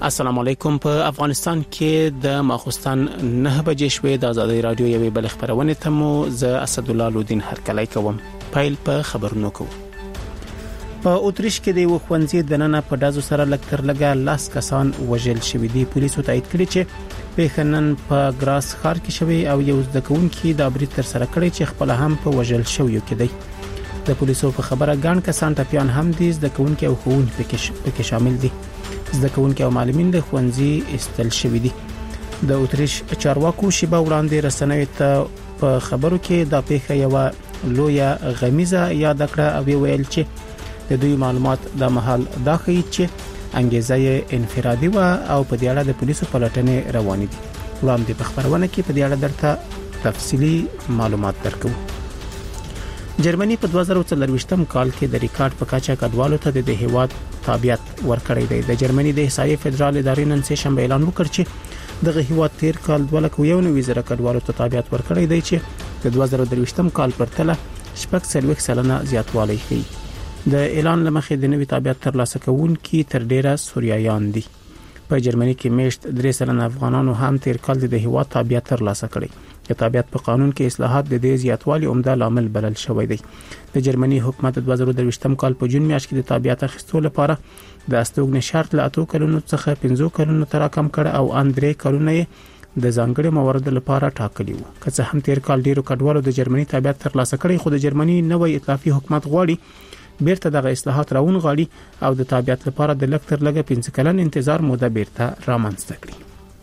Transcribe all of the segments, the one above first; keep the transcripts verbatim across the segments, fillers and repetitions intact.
السلام علیکم. په افغانستان کې د ماخوستن نه بجې شوې د آزادۍ رادیو یوې بل خبرونه ته مو ز اسد الله لودین هرکلی کوم. پیل په خبرونو کو. په اوتریش کې د وخوانځي د نن په دازو سره لکتر لګا لاس کسان وژل شوې دي. پولیسو تایید کړی چې په خنن په ګراس خار کې شوی او یو ځکون کې د ابریت تر سره کړی چې خپل هم په وژل شوی کې دی. د پولیسو په خبره ګڼ کسان ټپيان هم دي، د کون کې او خون پکې شامل دي. د کونکو او معلمین له خوندزي استل شوې دي. د اوتریش چارواکو شیبه وړاندې رسنوي ته په خبرو کې د پیښه یو لویا غمیزه یاد کړه او ویل چې د دوی معلومات د محل داخلي چې انګیزه انفرادي و او په دې اړه د پولیسو پلټنې روانې دي. وړاندې په خبرونه کې په دې اړه درته تفصيلي معلومات درکو. جرمني په دوه زره څلرويشتم کال کې د ریکارډ په کچه کډوالو ته د هیواد تابعیت ورکړی دی. د جرمني د احصایې فدرال ادارې نن سه شنبه اعلان وکړ چې د هیواد تیر کال دوه لک یو نوي زره کډوالو ته تابعیت ورکړی دی چې د دوه زره درويشتم کال پرتله شپږ سلويخ سلنه زیاتوالی ښيي. د اعلان لمخې د نوي تابعیت ترلاسه کوونکي تر ډیره سوریایان دي. په جرمني کې میشت درې سلنه افغانانو هم تیر کال د هیواد تابعیت ترلاسه کړی. د تابعیت په قانون کې اصلاحات د دې زیاتوالي عمده لامل بلل شوی دی. د جرمني حکومت د دوه زره درويشتم کال په جون میاشت کې د تابعیت اخیستو لپاره د استوګنې شرط له اتو کلونو څخه پنځه کلونو تر کم کړ او ان درې کلونه د ځانګړي موارد لپاره ټاکلی وو. که څه هم تیر کال ډیرو کډوالو د جرمني تابعیت ترلاسه کړی، خو د جرمني نوې ائتلافي حکومت غواړي بیرته دغه اصلاحات راون غواړي او د تابعیت لپاره د لکتر لګه پنځه کلن انتظار موده بیرته رامنځته کړي.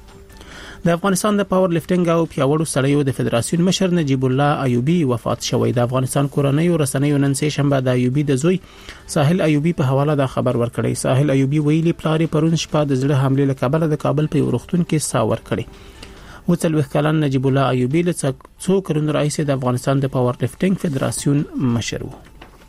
د افغانستان د پاور لفټینګ او پیاوړو سړیو د فدراسیون مشر نجیب الله ایوبی وفات شوی. د افغانستان کورنۍ رسنیو نن سه شنبه د ایوبی د زوی ساحل ایوبی په حواله د خبر ورکړی. ساحل ایوبی ویلي پلاری پرون شپه د زړه حمله له کابل د کابل په ورختون کې ساور کړی. وڅلوخ کلن نجیب الله ایوبی له څو کلونو راځي د افغانستان د پاور لفټینګ فدراسیون مشر و.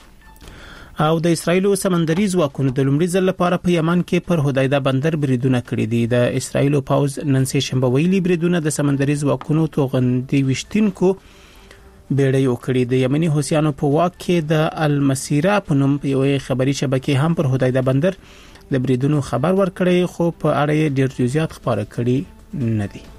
او د اسرایل سمندري ځواکونو د لومړي ځل لپاره په یمن کې پر هدایده بندر بریدونه کړی دي. د اسرایل پاوز نن سه شنبه ویلي بریدونه د سمندري ځواکونو توغندي وشتونکو بیړۍ وکړي. د یمني حوثیانو په واک کې د المسیرا په نوم یو خبري شبکې هم پر هدایده بندر د بریدونو خبر ورکړي، خو په اړه ډېر جزئیات خبره کړي نه دي.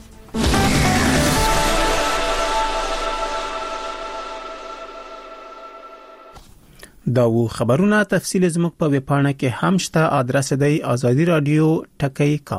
دا و خبرونه تفصیل زموږ په ویبپاڼه کې هم شته. ادرس دی آزادی رادیو ټکی کام.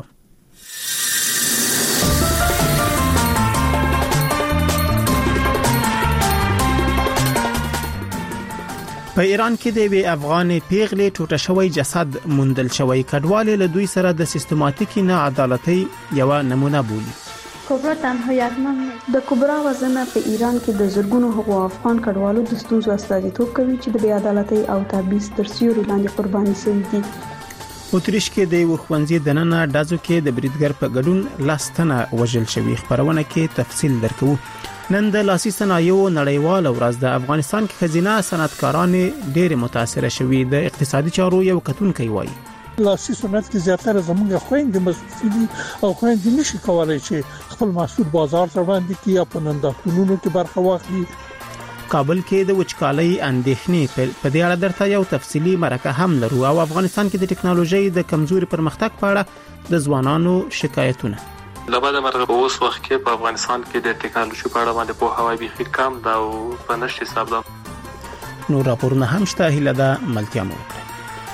په ایران کې د وی افغان پیغلې ټوټه شوی جسد موندل شوی. کډوال له دوی سره د سیستماتیکي نه عدالتي یو نمونه بولي. کبرا تنها یک نام نه. د کبرا وزنه په ایران کې د زرګونو حقوق افغان کډوالو د ستونزو استازیتوب کوي چې د بې عدالتۍ او تبعیض تر سیوري لاندې قرباني شوي دي. اوتریش کې د وخوانځي د نن دازو کې د بریدګر په ګډون لاستنه وژل شوی. خبرونه کې تفصیل درکو. نن د لاسي صنایعو نړیوال ورځ د افغانستان کې خزینه صنعتکاران ډېر متاثر شوي. د اقتصادي چارو یو کتونکي وایي لاسي صنعت کې زیاتره زموږ خويندې مسؤلین او خويندې نشي کولای چې خپل محصول بازار ته وړاندې کړي او په نندارتونونو کې برخه واخلي. کابل کې د وچکالۍ اندېښنې په دې اړه درته یو تفصيلي مرکه هم لرو او افغانستان کې د ټکنالوژي د کمزوري پرمختګ په اړه د ځوانانو شکایتونه. لباده مرغه په اوس وخت کې په افغانستان کې د ټکنالوژي په اړه باندې په هواي بيخي کم دا او په نشي حساب ده. نو راپورونه هم شته. هله دا ملتیا مو وکړه.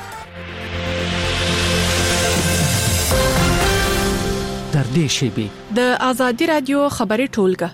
در دې شیبي د آزادی رادیو خبري ټولګه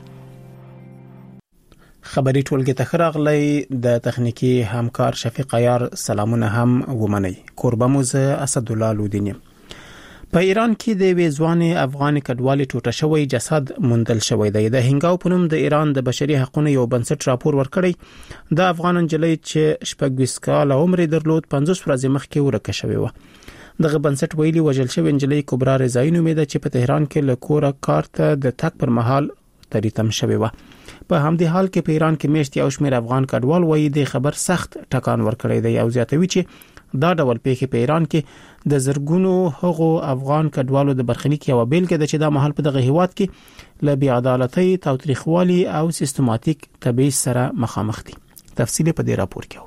خبري ټولګه ته خراغلی د تخنیکی همکار شفیق عیار سلامونه هم ومني. قربه موزه اسد الله لودینی. په ایران کې د ویزوان افغان کډوالي ټوټه شوی جسد موندل شوی دی. د هنګاو په نوم د ایران د بشري حقوقو یو بنسټ راپور ورکړی. د افغان انجلۍ چې شپږ کال عمر درلود پنځوس ورځې مخکې ورکه شوی و. دغه بنسټ ویلي وژل شوی انجلۍ کبرا رضایی نومېده چې په تهران کې له کوره کار ته د تک پر مهال تریتم شوی و. په همدې حال کې په ایران کې میشت یو شمېر افغان کډوال وایي د خبر سخت ټکان ورکړی دی او زیاتوي چې دا ډول پیښې په ایران کې د زرګونو هغو افغان کډوالو د برخلیک یو بیلګه ده چې د محل په دغه هیواد کې له بې عدالتۍ، تاوتریخوالي او سیستماتیک تبعیض سره مخامخ دي. تفصیل په دې راپور کې اورو.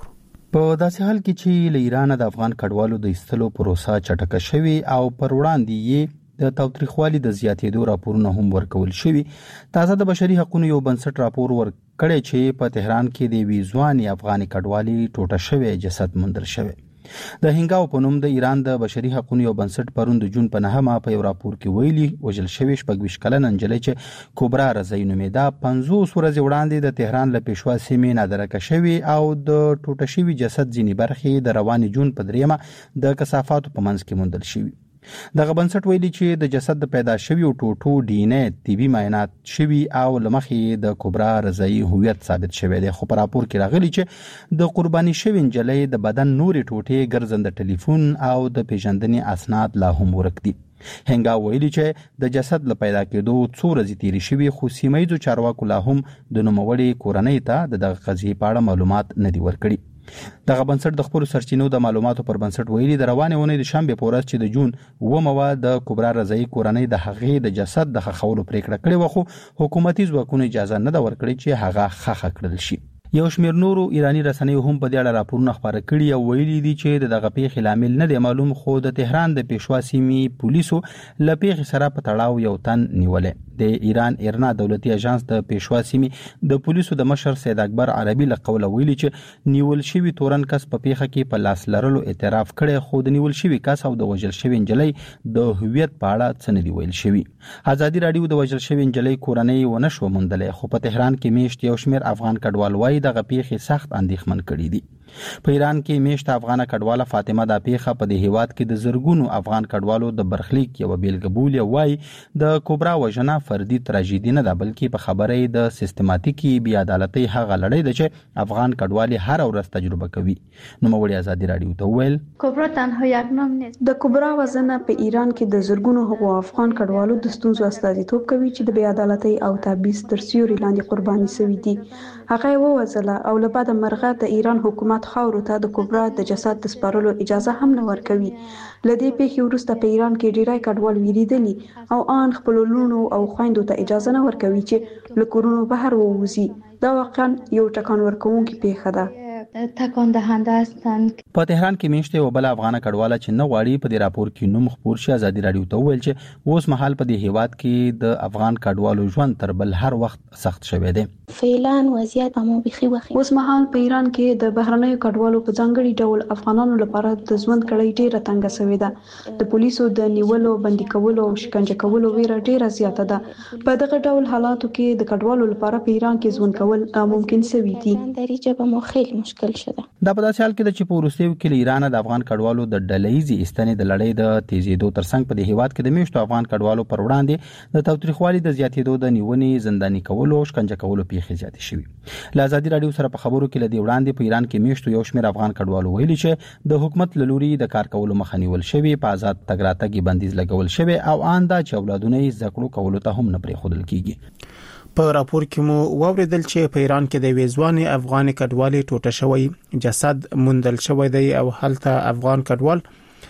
په داسې حال کې چې له ایران د افغان کډوالو د ایستلو پروسه چټکه شوې او پر وړاندې یې د تاوتریخوالي د زیاتېدو راپورونه هم ورکول شوي. تازه د بشري حقوقو یو بنسټ راپور ورکړی چې په تهران کې د ویزواني افغاني کډوالي ټوټه شوی جسد موندل شوی. د هنګاو په نوم د ایران د بشري حقوقو یو بنسټ پرون د جون په نهمه په یو راپور کې ویلي وژل شوی شپږ کلنه نجلۍ چې کبرا رضای نومیده پنځوس ورځې وړاندې د تهران له پېشوا سیمې نادرکه شوی او د ټوټه شوی جسد ځینې برخې د رواني جون په دریمه د کثافاتو په منځ کې موندل شوی. دغه بنسټ ویلي چې د جسد د پیدا شوی او ټوټو ډي ان اے طبي معاینات شوی او لمخې د کبرا رضای هویت ثابت شوی دی. خو په راپور کې راغلی چې د قرباني شوی نجلۍ د بدن نورې ټوټې ګرځنده ټلیفون او د پیژندنې اسناد لا هم ورک دي. هنګا ویلي چې د جسد له پیدا کېدو څو ورځې تیرې شوي خو سیمایي چارواکو لا هم د نوموړې کورنۍ ته د دغه قضیې په اړه معلومات نه دي ورکړي. دغه بنسټ د خپل سرچینو د معلوماتو پر بنسټ ویلي د روانې اونۍ د شنبه په ورځ چې د جون اوومه د کبرا رضای کورنۍ د هغې د جسد د خښولو پریکړه کړې و خو حکومتي ځواکونو اجازه نه ده ورکړې چې هغه خښه کړل شي. یو شمېر نورو ایرانی رسنیو هم په دې اړه راپورونه خپاره کړي او ویلي دي چې دغه پیښې لامل نه دی معلوم خو د تهران د پېشوا سیمې پولیسو له پیښې سره په تړاو یو تن نیولې. د ایران ایرنا دولتي اژانس د پېشوا سیمې د پولیسو د مشر سید اکبر عربي له قوله ویلي چې نیول شوی تورن کس په پیښه کې په لاس لرلو اعتراف کړي خو د نیول شوی کس او د وژل شوی نجلۍ د هویت په اړه څه نه دی ویل شوی. ازادي رادیو د وژل شوی نجلۍ کورنۍ ونه شو موندلې خو په تهران کې میشت یو شمېر افغان کډوال وای دغه پیښې سخت اندېښمن کړي دي. په ایران کې میشت افغان کډواله فاطمه د پیښه په دې هیواد کې د زرګونو افغان کډوالو د برخلیک یو بیلګه بولي وای د کبرا وژنه فردي تراژیدي نه ده بلکې په خبرې د سیستماتیکي بې عدالتۍ هغه لړۍ ده چې افغان کډوالي هر ورځ تجربه کوي. نو موږ ازادي رادیو ته ویل کبرا تنها یک نام نیست. د کبرا وژنه په ایران کې د زرګونو هغو افغان کډوالو د ستونزو استازیتوب کوي چې د بې عدالتۍ او تبعیض تر سیوري لاندې قرباني شوي دي. هغه ووژله او له بعد مرغه د ایران حکومت خاورو ته د کبرا د جسد د سپارلو اجازه هم نه ورکوي. له دې پیښې وروسته په ایران کې ډیری کډوال ویریدلي او آن خپل لونو او خويندو ته اجازه نه ورکوي چې له کورونو بهر ووځي. دا واقعا یو ټکان ورکوونکی پیښه ده. تکان دهنده هستند. په تهران کې میشته یو بل افغان کډواله چې نه غواړي په دې راپور کې نوم خپور شي ازادي رادیو ته ویل چې اوس مهال په دې هیواد کې د افغان کډوالو ژوند تر بل هر وخت سخت شوی دی. فعلا وضعیت مو بخي وخی. اوس مهال په ایران کې د بهرنیو کډوالو په ځانګړي ډول افغانانو لپاره د ژوند کړۍ ډیره تنګه شوې ده. د پولیسو د نیولو، بندي کولو او شکنجه کولو ویره ډیره زیاته ده. په دغه ډول حالاتو کې د کډوالو لپاره په ایران کې ژوند کول ناممکن شوی دي. درجه به مو خیلی مشکل شده. دا په داسې حال کې چې په وروستیو کې له ایران د افغان کډوالو د ډلهیزي ایستنې د لړۍ د تیزیدو ترڅنګ په دې هیواد کې د میشتو افغان کډوالو پر وړاندې د تاوتریخوالي د زیاتېدو د نیونې زنداني کولو او شکنجه کولو پیښې زیاتې شوې. له ازادي رادیو سره په خبرو کې لدی وړاندې په ایران کې میشتو یو شمېر افغان کډوالو ویلي چې د حکومت له لوري د کار کولو مخه نیول شوی، په آزاد تګ راتګ بندیز لګول شوی او آن دا چې اولادونه یې زده کړو کولو ته هم نه پرېښودل کیږي. په راپور کې مو واوریدل چې په ایران کې د ویزواني افغان کډوالي ټوټه شوی جسد موندل شوی دی او هلته افغان کډوال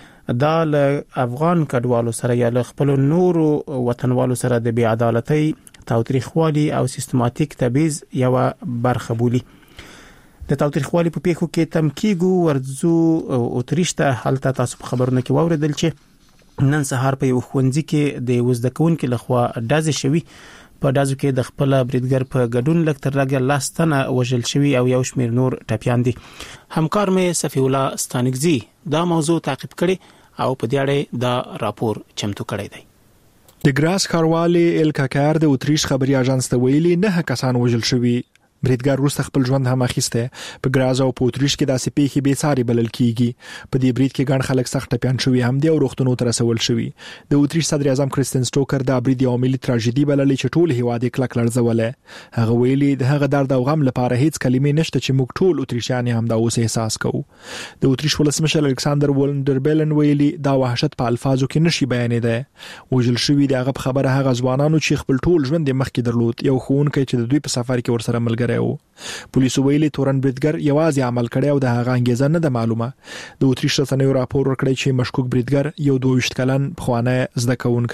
دا له افغان کډوالو سره یا له خپل نورو وطنوالو سره د بې عدالتۍ، تاوتریخوالي او سیستماتیک تبعیض یو برخه بولي. د تاوتریخوالي په پیښو کې تمکیګو ورزو او تریشته هلته تاسو په خبرونه کې واوریدل چې نن سهار په یو ښوونځي کې د وزدکونکو لخوا ډازې شوی. په دازو کې د خپل بریدګر په ګډون لکتر راګه لاستنه وژل شوی او یو شمیر نور ټپیان دي. همکار مې صفی الله ستانګزی دا موضوع تعقیب کړي او په دې اړه دا راپور چمتو کړی دی. د ګراس کاروالي الکاکار د اوتریش خبري اژانس ته ویلي نه کسان وژل شوی. بریدګر روسته خپل ژوند هم اخیسته. په ګراز او پوتریش کې داسې پیښې به ساري بلل کیږي. په دې برید کې ګڼ خلک سخت ټپيان شوی هم دي او روغتونو ته رسول شوی. د اوتریش صدر اعظم کریستین سټوکر دا برید یو ملي تراژیدي بلل چې ټول هیواد یې کلک لړزوله. هغه ویلي د هغه درد او غم لپاره هیڅ کلمې نشته چې موږ ټول اوتریشیان هم دا اوس احساس کوو. د اوتریش ولسمشر الکساندر ولندربلن ویلي دا وحشت په الفاظو کې نشي بیانېده. وژل شوی دغه خبره هغه ځوانانو چې خپل ټول ژوند یې مخکې درلود، یو ښوونکی چې د دوی په سفر کې ورسره ملګری و. پولیسو ویلي تورن بریدګر یوازې عمل کړی او د هغه انګیزه نه ده معلومه. د اوتریش رسنیو راپور ورکړی چې مشکوک بریدګر یو دوه ویشت کلن پخوانی زده کوونکی و.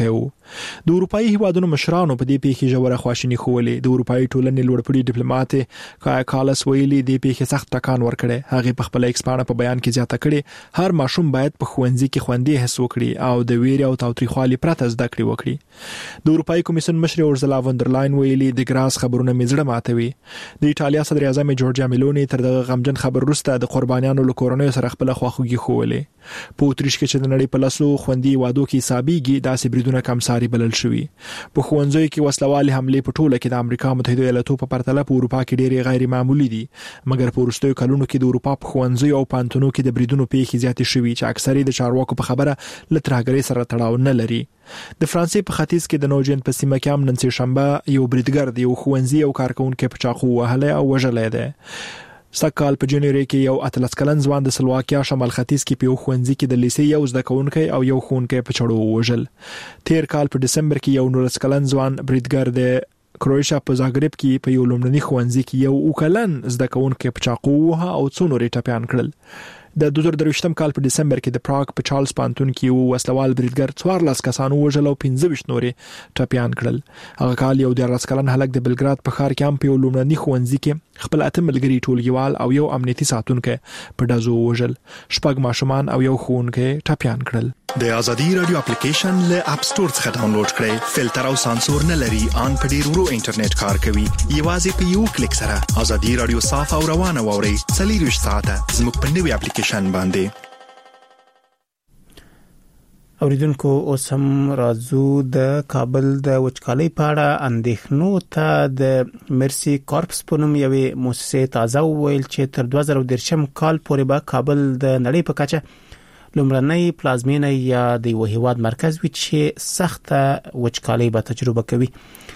د اروپאי هیوادونو مشرانو په دې پیښه ژوره خواشیني خوولې. د اروپאי ټولنې لوړپوړي ډیپلوماټ کایا کالس ویلي د پیښه سخت ټکان ورکړي. هغه په خپل ایکسپانه په بیان کې زیاته کړي هر ماشوم باید په ښوونځي کې خوندي حس وکړي او د ویرې او تاوتریخوالي پرته زده کړې وکړي. د اروپאי کمیسیون مشر اورزلا وندرلاین ویلي د ګراس خبرونه مزړه ماتوي. د ایټالیا صدر اعظم جورجیا میلونی تر دغه غمجن خبر وروسته د قربانیانو له کورنۍ سره خپل خواخوږي خوولې. په اتریش کې چې د نړۍ په لاسو خوندي وادو کې حسابيږي داسې بریدونه کمساري بلل شوی. په ښوونځیو کې وسلوالي حمله په ټوله کې د امریکا متحده ایالاتو په پرتله په اروپا کې ډېری غیر معمولی دي. مګر په وروستیو کلونو کې د اروپا په ښوونځیو او پانتونو کې د بریدونو پیښې زیاتې شوي چې اکثره د چارواکو په خبره له ترهګرۍ سره تړاو نه لري. د فرانسې په ختیځ کې د نوجن په سیمه کې هم نن سه شنبه یو بریدګر د یو ښوونځي او کارکونکو په چاقو وهلی او وژلی دی. سکهال په جنوري کې یو اتلس کلن ځوان د سلواکیا شمال ختیځ کې په یو ښوونځي کې د لیسې یو زده کوونکی او یو ښوونکی په چړو وژل. تیر کال په دسمبر کې یو نولس کلن ځوان بریدګر د کروشیا په زاګرب کې په یو لومړني ښوونځي کې یو وکلن زده کوونکی په چاقو وه او څو نورې ټپيان کړل. د دوه زره درویشتم کال په دسمبر کې د پراګ په چارلز پانتون کې یو وسلوال بریدګر څوارلس کسانو وژل او پنځه ویشت نورې ټپيان کړل. هغه کال یو دیارلس کلن هلک د بلګراد په ښار کې هم په یو لومړني ښوونځي کې خپل اته ملګري ټولګیوال او یو امنیتي ساتونکی په ډزو وژل. شپږ ماشومان او یو ښوونکی ټپيان کړل. د ازادي رادیو اپلیکیشن له اپ سٹور څخه ډاونلوډ کړئ. فلټر او سانسور نه لري، ان په ډیر ورو انټرنیټ کار کوي. یوازې په یو کلیک سره ازادي رادیو صاف او روانه ووري. څلور ساعته زموږ په نوې اپلیکیشن باندې. اوریدونکو اوس هم راځو د کابل د وچکالۍ په اړه اندېښنو ته. د مرسي کارپس په نوم یوې مؤسسې تازه وویل چې تر دوه زره دېرشم کال پورې به کابل د نړۍ په کچه لومړنۍ پلازمینه یا د یو هیواد مرکز وي چې سخته وچکالۍ به تجربه کوي.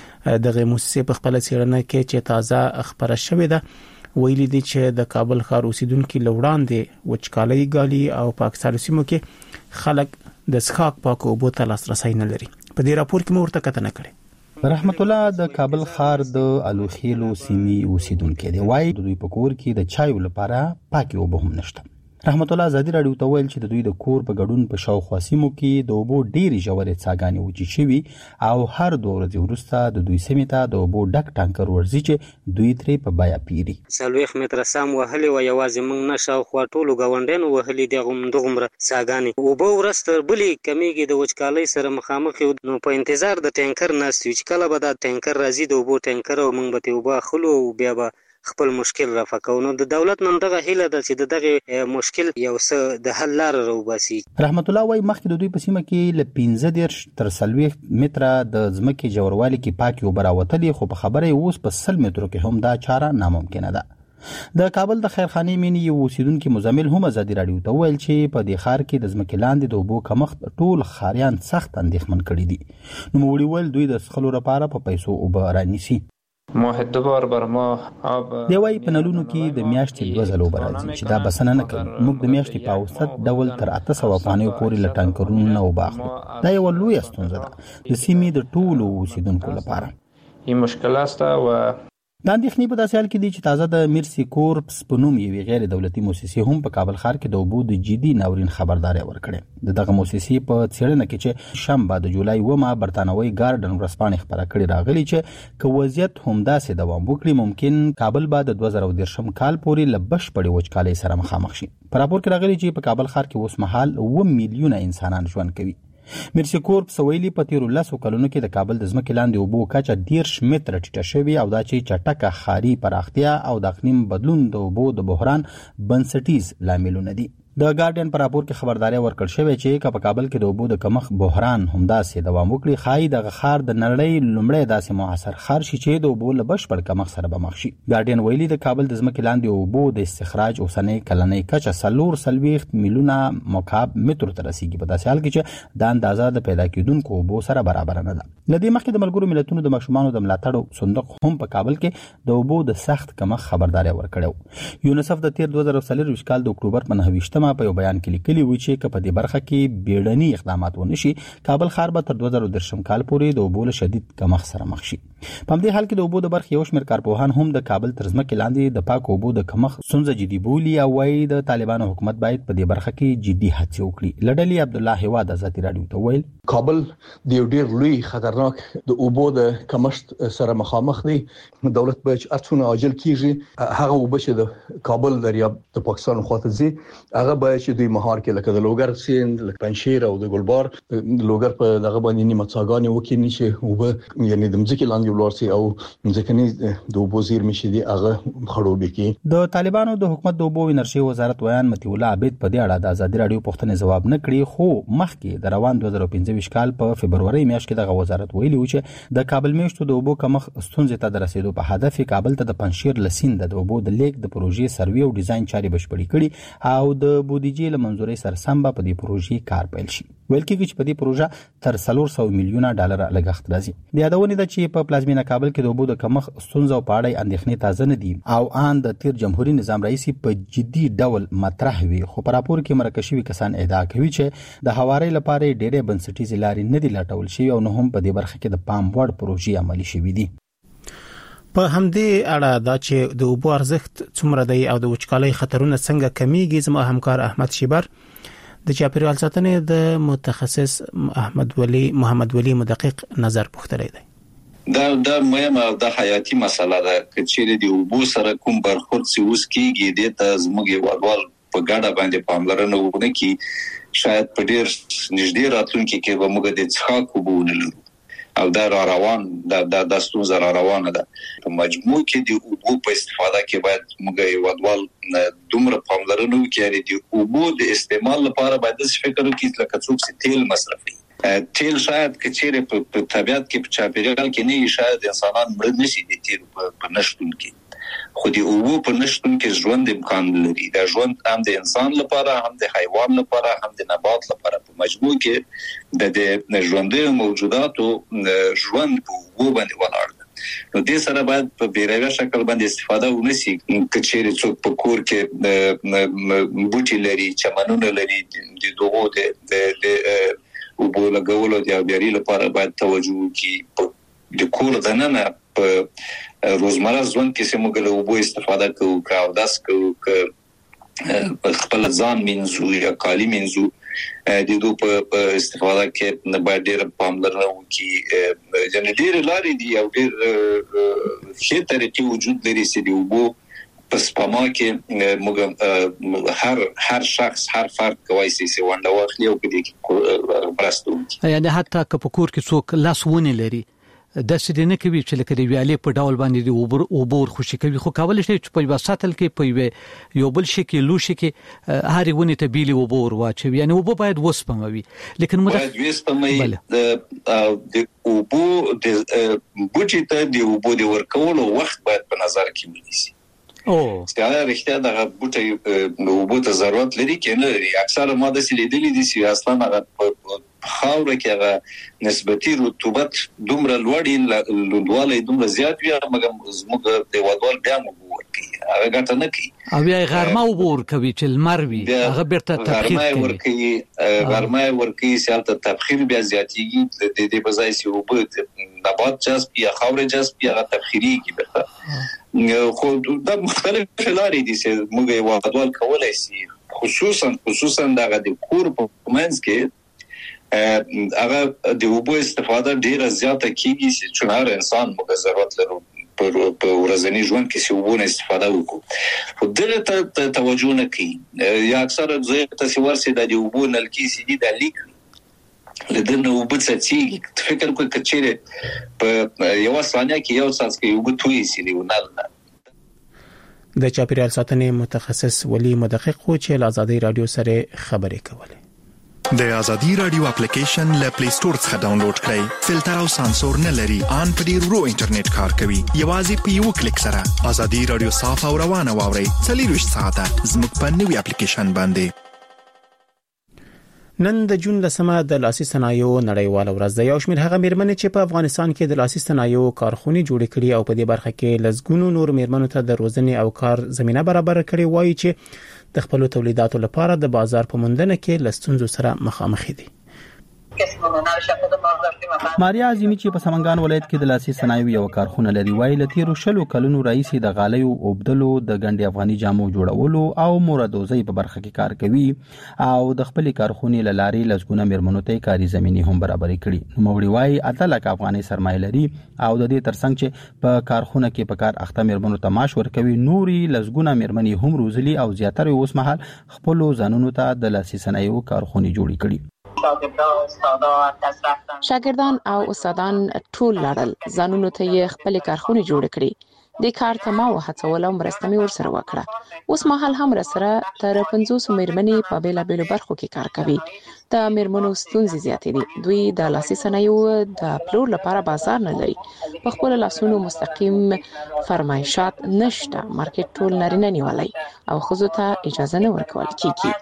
دغه مؤسسې په خپل څېړنه کې چې تازه خبره شوې ده ویلي دي چې د کابل ښار اوسیدونکو لوړاندې وچکالۍ ګالي او په اکثر سیمو کې خلک د څښاک پاکو اوبو ته لاسرسي نه لري. په دې راپور کې مو ورته کتنه کړې. رحمت الله د کابل ښار د الوخیلو سیمې اوسیدونکو دی وایي د دوی په کور کې د چایو لپاره پاکي اوبه هم نشته. رحمت الله ازادي رادیو ته ویل چې د دوی د کور په ګډون په شاوخوا سیمو کې د اوبو ډېری ژورې څاګانې وچې شوي او هر دوه ورځې وروسته د دوی سیمې ته د اوبو ډک ټانکر ورځي چې دوی ترې په بیه پیري. څلوېښت متره سم وهلې وه، یوازې موږ نه شاوخوا ټولو ګاونډیانو وهلي دي همدغومره څاګانې. اوبه ورځ تر بلې کمیږي، د وچکالۍ سره مخامخ یو. نو په انتظار د ټانکر ناست یو چې کله به دا ټانکر راځي د اوبو ټانکر او موږ به ترې اوبه اخلو او بیا به خپل مشکل رفع کوو. نو د دولت نن دغه هیله ده چې دغه مشکل یو څه د حل لار راوباسي. رحمت الله وايي مخکې د دوی په سیمه کې ل پنځه دېرش تر څلوېښت متره د ځمکې جوړوالي کې پاکي اوبه راوتلې، خو په خبره اوس په سل مترو کې هم دا چاره ناممکنه ده. د کابل د خیرخانې مینې یو اوسیدونکي مزمل هم ازادي رادیو ته ویل چې په دې ښار کې د ځمکې لاندې د اوبو کمښت ټول ښاریان سخت اندېښمن کړي دي. نوموړي ویل دوی د څښلو لپاره په پیسو اوبه رانیسي. ماه دوبار بر ما آب دی وای په نلونو کې د میاشتې دوه ځله اوبه راځي چې دا بسنه نه کوي. موږ د میاشتې په اوسط ډول تر اته سوه افغانیو پورې له ټانکرونو نه اوبه اخلو. دا یوه لویه ستونزه ده د سیمې د ټولو اوسیدونکو لپاره. این مشکل است و د اندېښنې په داسې حال کې دي چې تازه د مرسي کورپس په نوم یوې غیر دولتي مؤسسې هم په کابل ښار کې د اوبو د جدي ناورین خبرداری ورکړې. د دغه مؤسسې په څېړنه کې چې شنبه د جولای اوومه برتانوي ګارډن ورځپاڼې خپره کړې راغلي چې که وضعیت همداسې دوام وکړي ممکن کابل به د دوه زره دېرشم کال پورې له بشپړې وچکالۍ سره مخامخ شي. په راپور کې راغلي چې په کابل ښار کې اوس مهال اووه میلیونه انسانان ژوند کوي. مرسي کورپس ویلي په تیرو لسو کلونو کې د کابل د ځمکې لاندې اوبو کچه دېرش متره ټیټه شوې او دا چې چټکه ښاري پراختیا او د اقلیم بدلون د اوبو د بحران بنسټیز لاملونه دي. د ګارډین په راپور کې خبرداري ورکړل شوې چې په کابل کې د اوبو د کمښت بحران همداسې دوام وکړي ښایي دغه ښار د نړۍ لومړی داسې معاصر ښار شي چې د اوبو له بشپړ کمښت سره به مخ شي. ګارډین ویلي د کابل د ځمکې لاندې اوبو د استخراج اوسنۍ کلنۍ کچه څلور څلوېښت میلیونه مکعب مترو ته رسیږي، په داسې حال کې چې دا اندازه د پیدا کېدونکو اوبو سره برابر نه ده. له دې مخکې د ملګرو ملتونو د ماشومانو د ملاتړ صندوق هم په کابل کې د اوبو د سخت کمښت خبرداری ورکړی. یونیسف د تیر دوه زره څلوېښت کال د اکتوبر په نهه ویشتمه په یو بیان کې لیکلي و چې په دې برخه کې بیړني اقدامات ونشي کابل ښار به تر دوه زره دېرشم کال پورې د اوبو له شدید کمښت سره مخ شي. په دې حال کې د اوبو د برخې یو شمېر کارپوهان هم د کابل تر ځمکې لاندې د پاک اوبو د کمښت ستونزه جدي بولي او وايي د طالبانو حکومت باید په دې برخه کې جدي هڅې وکړي. لډلي عبد الله هواد ازادي رادیو ته ویل کابل د یو ډیر لوی خطرناک د اوبو د کمښت سره مخامخ دی. دولت باید ارڅونه عاجل کیږي. هغه اوبه چې د کابل دریاب د پاکستان خواته ځي هغه باید چې دوی مهار کې لکه د لوګر سیند لکه پنشیر او د ګلبار لوګر په دغه باندې نیمه څاګانې وکړي نشي اوبه یعنی د مځکې لاندې ولورسي او ځکهني د اوبو زیرمې شي دي هغه خړوبې کې. د طالبانو د حکومت د اوبو انرژي وزارت ویان متي الله عبید په دې اړه د ازادي رادیو پوښتنې جواب نه کړی، خو مخکې د روان دوه زره پنځه کال په فبرवरी میاشت کې د وزارت ویلي و چې د کابل میشتو د اوبو کمښت ستونزې ته د رسیدو په هدف کابل ته د پنشیر لسیند د اوبو د لیک د پروژې سروي او ډیزاین چاري بشپړې کړي او د بودیجې له منځوري سره سم په دې پروژې کار پیل شي. ویل کېږي چې په دې پروژه تر څلور سوه میلیونه ډالر لګښت راځي. د یادونې ده چې په پلازمینه کابل کې د اوبو د کمښت ستونزو په اړه اندېښنې تازه نه دي او ان د تیر جمهوریت نظام رئیس په جدي ډول مطرح وي، خو په راپور کې مرکشي کسان ادعا کوي چې د هواري لپاره ډېرې بنسټیزې لارې نه دي لټول شوي او نه هم په دې برخه کې د پام وړ پروژې عملي شوي دي. په همدې اړه دا چې د اوبو ارزښت څومره دی او د وچکالۍ خطرونه څنګه کمیږي زما همکار احمد شیبر د چاپیریال ساتنې د متخصص احمد ولی محمد ولی مدقق نظر پوښتلی دی. دا د مهمه د حیاتي مسله ده چې د اوبو سره کوم برخورد سی اوس کیږي د تزموږي وډوال په ګډه باندې پاملرنه وکړي چې شاید په ډیر نږدې راتلونکي کې به موږ د څښاک اوبو ونلرو او دا را روان دا د داستون زرا روانه ده. په مجموع کې د اوبو په استفاده کې باید موږ وډوال دومره پاملرنه وکړي د اوبو د استعمال لپاره باید څه فکر وکړي لکه څوک چې تیل مصرفي تیل شاید کچېره په طبيعت کې په چاپیریال کې نه شاید انسانان مړ نشي د تیل په نشټون کې، خو د اوبو په نشټون کې ژوند امکان لري. دا ژوند هم د انسان لپاره هم د حیوان لپاره هم د نبات لپاره په مجموع کې د ژوندۍ موجوداتو ژوند په اوبو باندې ولاړ دی. نو دې سره باید په بیروي شکل باندې استفاده ونشي. کچېره څوک په کور کې بوټي لري چمنونه لري د دوغو د اوبو لګولو د اوبیاري لپاره باید توجه وکړي. د کور دننه په روزمره ژوند کې سمو ګلو اوبو استفاده کوو او داس کوو ک خپل ځان منځو یا کالی منځو د دوی په استفاده کې نه باید ډېر پاملرنه وکړي. جن ډېر لاري دی او ډېر ښه طریقې وجود لري چې د اوبو په سپما کې موږ هر هر شخص هر فرد کوي چې ونده واخلي او په دې کې برستو. یعنی حتی که په کور کې څوک لاسونه لري د سړي نه کوي چې لکه دی ویالې په ډول باندې دی اوبر اوبر خوشي کوي، خو کول شي چې په وساتل کې په یو بل شي کې لو شي کې هاري ونی ته بیلی اوبر واچوي. یعنی اوبو باید وسپموي لیکن مده باید وسپموي د اوبو د بوټي ته د اوبو د ورکولو وخت باید په نظر کې ونیسي. او ستاره رښتیا د بوټي اوبو ته ضرورت لري کې نه لري. اکثره ماده سي لیدلې دي چې اصلا هغه خاوره کې هغه نسبتي رطوبت دومره لوړی لوړوالی دومره زیات وي مګر زموږ د وډوال بیا مو ورکی هغه ګټه نه کوي او بیا غرمه وبور کوي چې لمر وي هغه بیرته تبخیر کوي غرمه ورکی سالته تبخیر بیا زیاتیږي د دې په ځای چې وب نبات جذب یا خاوره جذب یا تبخیری کی به خو د مختلف لارې دي چې موږ وډوال کولای شي خصوصا خصوصا دغه د کور په منځ کې هغه د اوبو استفاده ډیره زیاته کیږي چې هر انسان موږ ضرورت لرو په ورځنی ژوند کې چې اوبو استفاده وکړو. خو دغه ته توجه نه کوي یا اکثره ځای ته ورسي د اوبو نلکی سي دي د لیک لدنه اوبو څخه فکر کوي کچېره په یو ثانیه کې یو څاڅکی اوبو توي سي دی ونل. د چاپیریال ساتنې متخصص ولی مدقق خو چې آزادي رادیو سره خبرې کوله. د آزادي رادیو اپلیکیشن له پلی سٹور څخه ډاونلوډ کړئ. فلټر او سانسور نه لري، ان په ډیر ورو انټرنیټ کار کوي. یوازې په یو کلیک سره آزادي رادیو صاف او روانه واورئ. څلور ساعته زموږ په نوې اپلیکیشن باندې. نن د جون لسمه د لاسي صنایعو نړیواله ورځ ده. یو شمېر هغه میرمنې چې په افغانستان کې د لاسي صنایعو کارخونې جوړې کړي او په دې برخه کې لزګونو نور میرمنو ته د روزنې او کار زمينه برابر کړي وایي چې د خپل تولیداتو لپاره د بازار په موندنه کې لستونزو سره مخامخ دي. ماریا عظیمی چې په سمنګان ولایت کې د لاسي صنایعو یو کارخونه لري، وایي له تیرو شلو کلونو راهیسې د غالیو اوبدلو، د ګنډې افغاني جامو جوړولو او موردوزۍ په برخه کې کار کوي او د خپلې کارخونې له لارې لسګونه میرمنو ته کاري زمینې هم برابرې کړي. نوموړي وایي اته لکه افغانۍ سرمایه لري او د دې ترڅنګ چې په کارخونه کې په کار اخته میرمنو ته معاش ورکوي، نوري لسګونه میرمنې هم روزلي او زیاتره اوس مهال خپل ځانونو ته د لاسي صنایعو کارخونې جوړې کړي. شاګردان او استادان ټول لاړل، ځانونو ته یې خپل کارخونه جوړ کړي. د کار ته ما وهڅول او مرسته مې ورسره وکړه. اوس مهال هم سره تر پنځوس میرمنې په بیلابیلو برخو کې کار کوي. د میرمنو ستونزې زیاتې دي. دوی د لاسي صنایعو د پلور لپاره بازار نه لري. په خپل لاسونو مستقیم فرمایشات نشته. مارکیټ ټول نارینه نیولای او ښځو ته اجازه نه ورکول کیږي.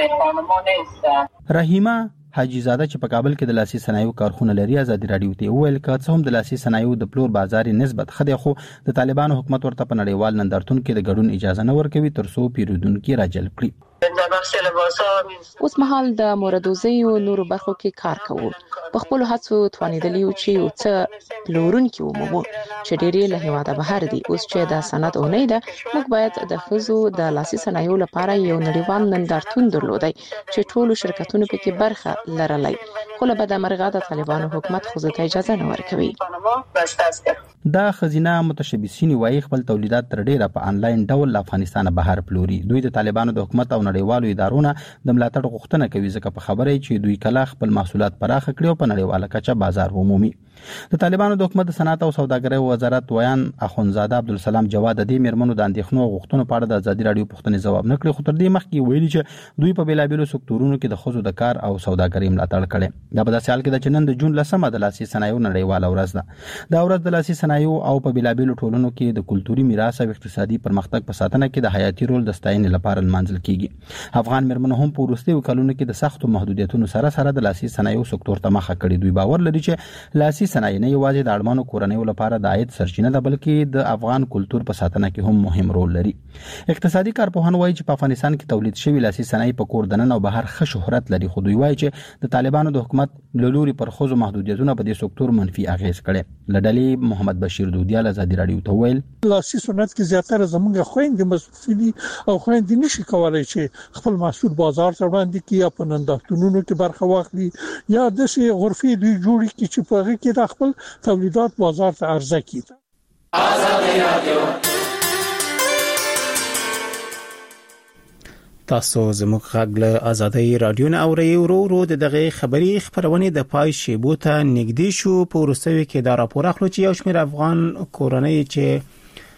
رحیمه حاجی زاده چې په کابل کې د لاسي صنایعو کارخونه لري، ازادي راډیو ته وویل که څه هم د لاسي صنایعو د پلور بازار نسبت ښه دی، خو د طالبانو حکومت ورته په نړیوال نندارتون کې د ګډون اجازه نه ورکوي ترڅو پیرودونکي راجلب کړي. اوس مهال د موردوزۍ او نورو برخو کې کار کوو. په خپل هڅو توانیدلی او چې یو څه پلورونکي ومو چې ډېری له هیواده بهر دي. اوس چې د صنعت اونۍ ده، موږ باید د ښځو د لاسي صنایعو لپاره یو نړیوال نندارتون درلودای چې ټولو شرکتونو پکې برخه لرلای. خو له بده مرغه د طالبانو حکومت ښځو ته اجازه نه ورکوي. دا خزینه متشبثین وایي خپل تولیدات تر ډیره په انلاین ډول له افغانستان بهر پلوري. دوی د طالبانو د حکومت او نړیوالو ادارونو د ملاتړ غوښتنه کوي، ځکه په خبره چې دوی کله خپل محصولات پراخ کړي او په نړیواله کچه بازار ومومي. د طالبانو د حکومت د صنعت او سوداګرۍ وزارت ویان اخونزاده عبدالسلام جواد د دې میرمنو د اندېښنو او غوښتنو په اړه د ازادي راډیو پوښتنې ځواب نه کړی، خو تر دې مخکې ویلي چې دوی په بیلابیلو سکتورونو کې د ښځو د کار او سوداګرۍ ملاتړ کړي. دا په داسې حال کې ده چې نن د جون لسمه د لاسي صنایعو نړیواله ورځ ده. دا ورځ د لاسي صنایعو او په بیلابیلو ټولنو کې د کلتوري میراث او اقتصادي پرمختګ په ساتنه کې د حیاتي رول د ستاینې لپاره لمانځل کیږي. افغان میرمنو هم په وروستیو کلونو کې د سختو محدودیتونو سره سره د لاسي صنایعو سکتور ته مخه کړې. دوی باور لري چې لاسي صنایع نه یوازې د اړمنو کورنیو لپاره د عاید سرچینه ده، بلکې د افغان کلتور په ساتنه کې هم مهم رول لري. اقتصادي کارپوهان وایي چې په افغانستان کې تولید شوی لاسي صنایع په کور دننه او بهر ښه شهرت لري، خو دوی وایي چې د طالبانو د حکومت له لوري پر ښځو محدودیتونه په دې سکتور منفي اغیز کړي. له ډلې محمد بشیر دودیال ازادي راډیو ته ویل لاسي صنعت کې زیاتره زموږ خويندې مسؤلي او خويندې نشي کولای چې خپل محصول بازار ته وړاندې کړي یا په نندارتونونو کې برخه واخلي یا د شي غرفي دوی جوړي کی چې په هغه کې د خپل تولیدات بازار ته عرضه کړي. ازادي راډیو تاسو زموږ غږ له ازادي راډیو نه اورئ. ورو ورو د دغه خبري خبرونه د پای شیبو ته نږدې شو. په ورستوي کې دا راپور اخلو چې یو شمېر افغان کورنۍ چې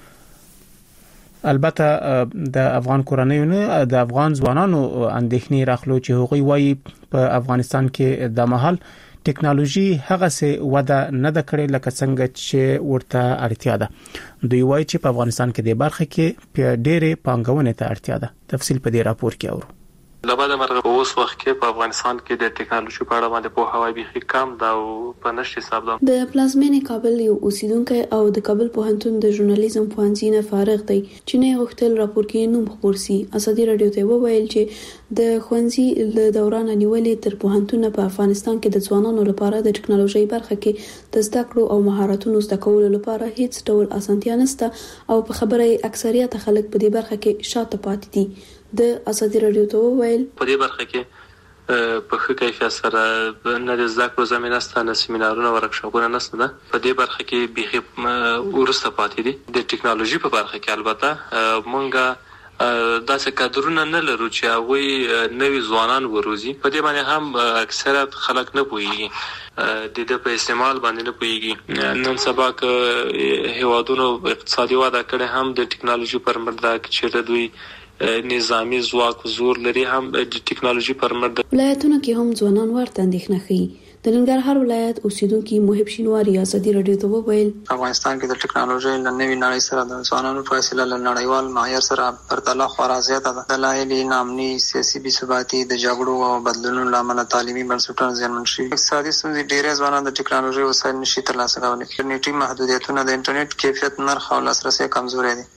البته د افغان کورنیو نه د افغان ځوانانو اندېښنې راخلو چې هغوی وایي په افغانستان کې د محل ټیکنالوژي هغه څه وده نه د کړې لکه څنګه چې ورته اړتیا ده. دوی وایي چې په افغانستان کې د برخه کې په ډېرې پانګونې ته اړتیا ده. تفصیل په دې راپور کې اورو. لباده مرغه اوس وخت کې په افغانستان کې د ټیکنالوژي په اړه باندې په هواي بيخي کم دا او په نشي حساب ده. د پلازمینې کابل یو اوسیدونکو او د کابل پوهنتون د ژورنالیزم پوهنځي نه فارغ دی چې نه غوښتل راپور کې نوم خبر سي. ازادي راډیو ته وویل چې د خوانځي له دوران نیولې تر پوهنتون په افغانستان کې د ځوانانو لپاره د ټیکنالوژي برخه کې د زده کړو او مهارتونو زده کولو لپاره هیڅ ډول اسانتیا نشته او په خبره اکثریت خلک په دې برخه کې شاته پاتې دي. د ازادي راډیو ته وویل په دې برخه کې په ښه کیفیت سره نه د زده کړو زمينه ستاسو نه سیمینارونه ورکشاپونه نشته ده. په دې برخه کې بيخي ورسته پاتې دي. د ټیکنالوژي په برخه کې البته مونږه داسې کادرونه نه لرو چې هغه نوي ځوانان وروزي. په دې باندې هم اکثریت خلک نه پوهیږي، د دې په استعمال باندې نه پوهیږي. نن سبا کې هیوادونو اقتصادي وده کړې هم د ټیکنالوژي پر مټ ده چې دوی نظامی ځواک زور لري هم د ټیکنالوژي پر مټ. ولایتونو کې هم ځوانان ورته اندېښنه کوي. د ننګرهار ولایت اوسیدونکو محب شینواری ازادي راډیو ته وویل افغانستان کې د ټیکنالوژي له نوې نړۍ سره د ځوانانو فاصله له نړیوال معیار سره پرتله خورا زیاته ده. دلایل نامني سیاسي بې ثباتي د جګړو او بدلونونو لامل تعلیمي بنسټونه زیانمن شوي. اقتصادي ستونزې ډېر ځوانان د ټیکنالوژي وسایل نشي ترلاسه کولی. انټرنیټي محدودیتونه د انټرنیټ کیفیت نرخ او لاسرسي کمزوري دي.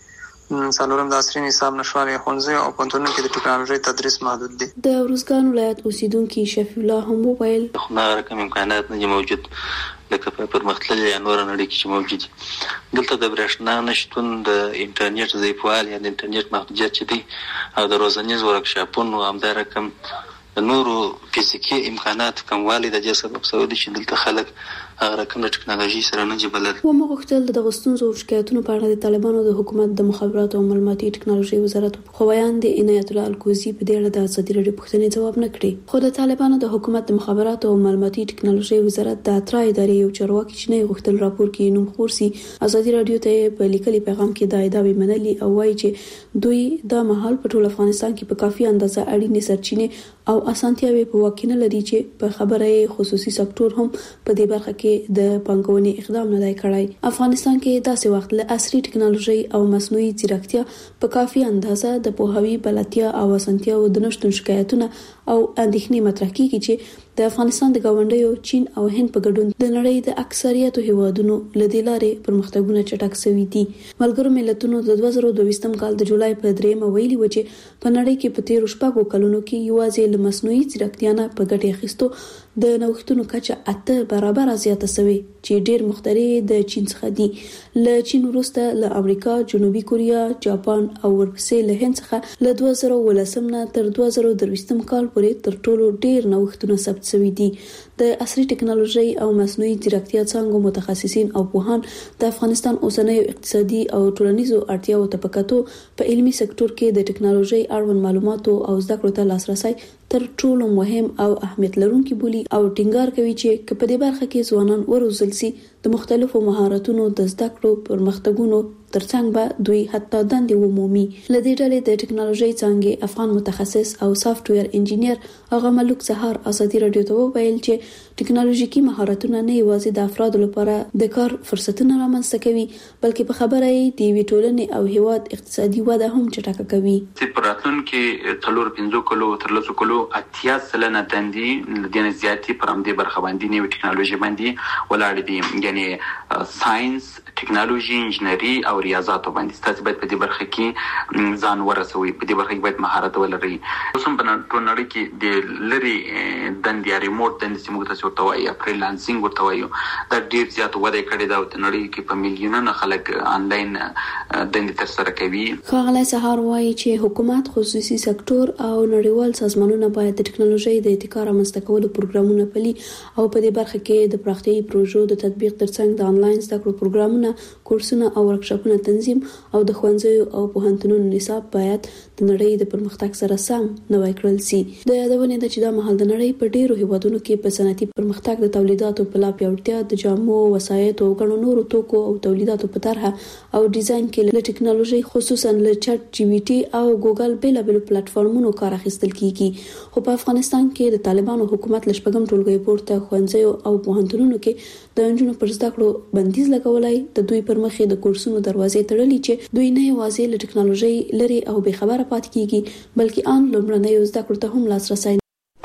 څلورم د عصري نصاب نشوالي ښوونځیو او پوهنتونونو کې د ټکنالوژي تدریس محدود دی. د ارزګان ولایت اوسیدونکي شفیع الله هم وویل خو کوم امکانات نه موجود لکه په پرمختللي یا نور نړۍ کې چې موجود دي. دلته د برېښنا نشتون، د انټرنیټ ضعیفوالی یا د انټرنیټ محدودیت چې دی او د روزنیز ورکشاپونو همدا رقم د نورو فزیکي امکانات کموالی د دې سبب شوی دی چې دلته خلک هغه رقم د ټکنالوژي سره نه دي بلد. ومو غوښتل د دغه ستونزو او شکایتونو په اړه د طالبانو د حکومت د مخابراتو او معلوماتي ټکنالوژي وزارت خوايان د عنایت الله الکوزي په دې اړه د ازادي راډیو پوښتنې ځواب نه کړی. خو د طالبانو د حکومت د مخابراتو او معلوماتي ټکنالوژي وزارت د اترا ادارې یو چارواکي چې نه غوښتل راپور کې نوم خورسي ازادي راډیو ته په لیکلي پیغام کې د ادعای منلي او وايي چې دوی د مهال په ټول افغانستان کې په کافي اندازه اړینې سرچینې او اسانتیاوي په واکینه لري چې په خبره خصوصي سکتور هم په دې برخه کې د پانګونې اقدام نه دی کړی. افغانستان کې داسې وخت له عصري ټکنالوژي او مصنوعي ځیرکتیا په کافي اندازه د پوهاوی بلدتیا او اسانتیاو د نشټون شکایتونه او اندېښنې مطرح کیږي چې د افغانستان د گاونډیو چین او هند په ګډون د نړۍ د اکثریت هیوادونو لدې لارې پرمختګونه چټک شوي دي. ملګرو ملتونو د دوه زره دوه کال د جولای په دریمه ویلي و چې په نړۍ کې په تیر شپږو کلونو کې یوازې له مصنوعي ځیرکتیا نه په ګټه اخیستو د نوښتونو کچه اته برابر زیاته شوې چې ډېر مخترع د چین څخه دي. له چین وروسته له امریکا، جنوبي کوریا، جاپان او ورپسې له هند څخه له دوه زره ولسم نه تر دوه زره درویشتم کال پورې تر ټولو ډېر نوښتونه ثبت شوي دي. د عصري ټکنالوژي او مصنوعي ځیرکتیا څانګو متخصصین او پوهان د افغانستان اوسنۍ اقتصادي او ټولنیزو اړتیاو ته پکاتو په علمي سکتور کې د ټکنالوژي اړوند معلوماتو او زده کړو ته لاسرسي تر ټولو مهم او اهمیت لرونکي بولي او ټینګار کوي چې په دې برخه کې ځوانان وروزل سي د مختلفو مهارتونو د زده کړو پرمختګونو ترڅنګ به دوی حتی دندې ومومي. لدې ډلې د ټکنالوژي څانګې افغان متخصص او سافټویر انجینیر هغه ملک سهار ازادي راډیو ته وویل چې ټکنالوژیکي مهارتونه نه یوازې د افرادو لپاره د کار فرصتونه رامنځته کوي بلکې په خبره یې د وی ټولنې او هیواد اقتصادي وده هم چټکه کوي. چې پراتون کې څلور پنځو کلو تر لسو کلو اتیا سلنه دندې لدین زیاتی پر همدې برخه باندې نوې ټکنالوژي باندې ولاړ دي، یعنی ساينس، ټکنالوژي، انجنیری او ریاضات باندې. تاسو باید په دې برخه کې ځان ورسوي، په دې برخه کې باید مهارت ولرئ. اوس هم په ټول نړۍ کې د لری دندې یا ریموټ دندې چې موږ تاسو ورته وایو، فریلانسینګ ورته وایو، دا ډیر زیات وده کړې ده او په نړۍ کې په میلیونونو خلک آنلاین دندې ترسره کوي. ښاغلی سهار وایي چې حکومت، خصوصي سکتور او نړیوال سازمانونه باید د ټکنالوژي د ابتکار رامنځته کولو پروګرامونه پلي او په دې برخه کې د پراختیايي پروژو د تطبیق ترڅنګ د آنلاین زده کړو پروګرامونه، کورسونه او ورکشاپونه تنظیم او د ښوونځیو او پوهنتونونو نصاب باید د نړۍ د پرمختګ سره سم نوی کړل شي. د یادونې ده چې دا مهال د نړۍ په ډیرو هیوادونو کې په صنعتي پرمختګ د تولیداتو په لا پیاوړتیا، د جامو، وسایطو او ګڼو نورو توکو او تولیداتو په طرحه او ډیزاین کې له ټکنالوژي خصوصا له چټ جی پی ټي او ګوګل بیلابل پلیټفارمونو کار اخیستل کیږي. خو په افغانستان کې د طالبانو حکومت له شپږم ټولګي پورته ښوونځیو او پوهنتونونو کې د نجونو پر زده کړو بندیز لګولای د دوی پر مخ د کورسونو دروازې تړلې چې دوی نه یوازې له ټکنالوژي لري او بې خبره پاتې کیږي بلکې ان لومړنۍ زده کړو ته هم لاسرسي.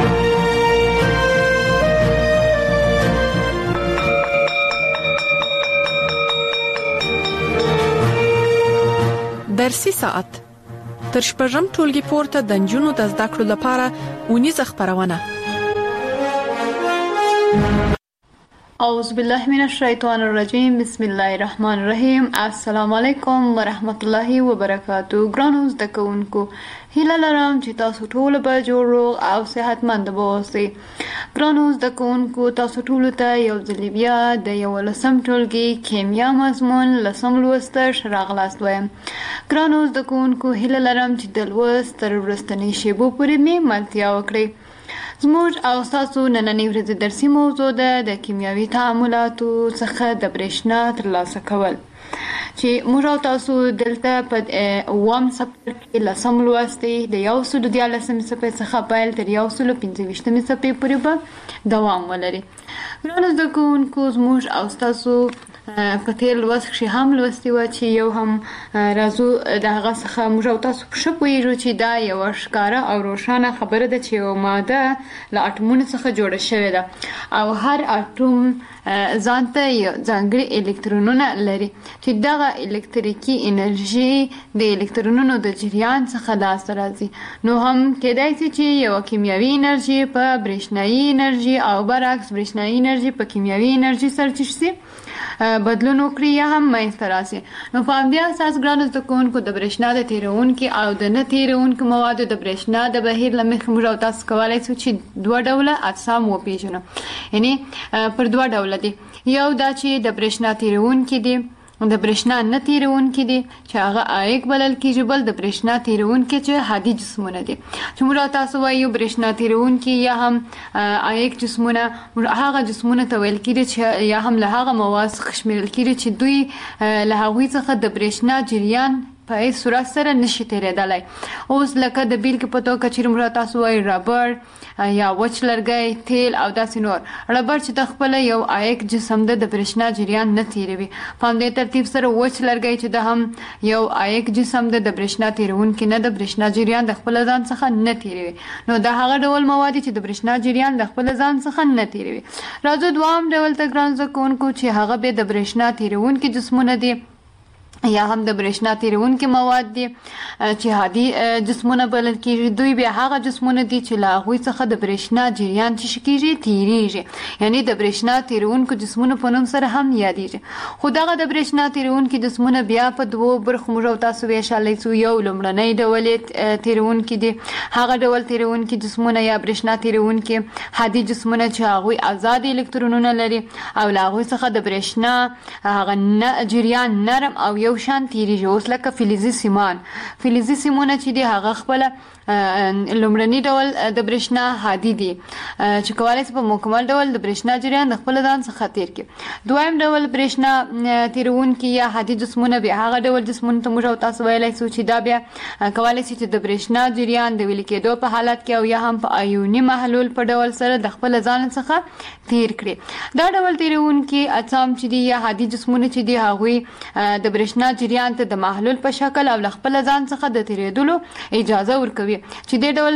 درسي ساعت تر شپږم ټولګي پورته د نجونو د زده کړو لپاره ونیزه خبرونه. اعوذ بالله من الشیطان الرجیم، بسم الله الرحمن الرحیم. السلام علیکم ورحمت الله وبرکاتہ. ګرانو زده کوونکو، هیله لرم چې تاسو ټول به جوړ او صحتمند اوسئ. ګرانو زده کوونکو، تاسو ټول ته یو ځل بیا د یولسم ټولګي کیمیا مضمون لسم لوست ته راغلاست وایم. ګرانو زده کوونکو، هیله لرم چې د لوست تر وروستنۍ شیبو پورې مې ملتیا وکړئ. زموږ او تاسو نننۍ ورځې درسي موضوع ده د کیمیاوي تعاملاتو څخه د برېښنا ترلاسه کول، چې موږ او تاسو دلته په اووم څپرکي کې لسم لوست دی. د یو سلو دیارلسمې څپرکي څخه پیل تر یو سلو پنځه ویشتمې څپرکي پورې به دوام ولري. ګرانو زده کوونکو، زموږ او تاسو په تیر لوست کې هم لوستي وه چې یو هم راځو د هغه څخه موږ او تاسو ښه پوهېږو چې دا یوه ښکاره او روښانه خبره ده چې یوه ماده له اټومونو څخه جوړه شوې ده او هر اټوم ځانته یو ځانګړي الکترونونه لري چې دغه الکتریکي انرژي د الکترونونو د جریان څخه لاسته راځي. نو هم کېدای شي چې یو کیمیاوي انرژي په برېښنايي انرژي او برعکس برېښنايي انرژي په کیمیاوي انرژي سره شي بدلون وکړي یا هم منځته راسي. نو په همدې اساس ګرانو زده کوونکو د برېښنا د تیرونکي او د نه تیرونکو موادو د برېښنا د بهیر له مخې موږ او تاسو کولی شو چې دوه ډوله اجسام وپېژنو. یعنې پر دوه ډوله دي، یو دا چې د برېښنا تیرونکي دي، د برېښنا نه تیرونکي دي چې هغه عایق بلل کېږي، بل د برېښنا تیرونکي چې هادي جسمونه دي. چې موږ تاسو وایو برېښنا تیرونکي یا هم عایق جسمونه هغه جسمونه ته ویل کېږي چې یا هم له هغه مواد څخه شمیرل کېږي چې دوی له هغوی څخه د برېښنا جریان په هیڅ صورت سره نشي تیریدلی. اوس لکه د بیلګې په توګه چې موږ تاسو وایو ربړ یا وچ لرګی، تیل او داسې نور. ربړ چې د خپله یو عایق جسم ده، د برېښنا جریان نه تیروي. په همدې ترتیب سره وچ لرګی چې ده هم یو عایق جسم ده، د برېښنا تیرونکي نه، د برېښنا جریان د خپله ځان څخه نه تیروي. نو دا هغه ډول مواد چې د برېښنا جریان د خپله ځان څخه نه تیروي. راځو دوام ډول ته ګران زده کوونکو چې هغه بیا د برېښنا تیرونکي جسمونه دي یا هم د برېښنا تیرونکي مواد دي چې هادي جسمونه بلل کېږي. دوی بیا هغه جسمونه دي چې له هغوی څخه د برېښنا جریان چې کېږي تیریږي، یعنې د برېښنا تیرونکو جسمونو په نوم سره هم یادېږي. خو دغه د برېښنا تیرونکي جسمونه بیا په دوو برخو موږ او تاسو ویشلی شو. یو لومړنی ډول یې تیرونکي دي، هغه ډول تیرونکي جسمونه یا برېښنا تیرونکي هادي جسمونه چې هغوی آزاد الکترونونه لري او له هغوی څخه د برېښنا هغه جریان نرم او یو شان تیریږي. اوس لکه فلزي سیمان، فلزي سیمونه چې دي هغه خپله لومړني ډول د برېښنا هادي دي چې کولی شي په مکمل ډول د برېښنا جریان د خپل ځان څخه تیر کړي. دویم ډول برېښنا تیرونکي یا هادي جسمونه بیا هغه ډول جسمونه ته موږ او تاسو ویلی شو چې دا بیا کولی شي چې د برېښنا جریان د ویلي کېدو په حالت کې او یا هم په ایوني محلول په ډول سره د خپل ځان څخه تیر کړي. دا ډول تیرونکي اجسام چې دي یا هادي جسمونه چې دي هغوی د برېښنا جریان ته د محلول په شکل او له خپل ځان څخه د تیریدلو اجازه ورکوي. چې دې ډول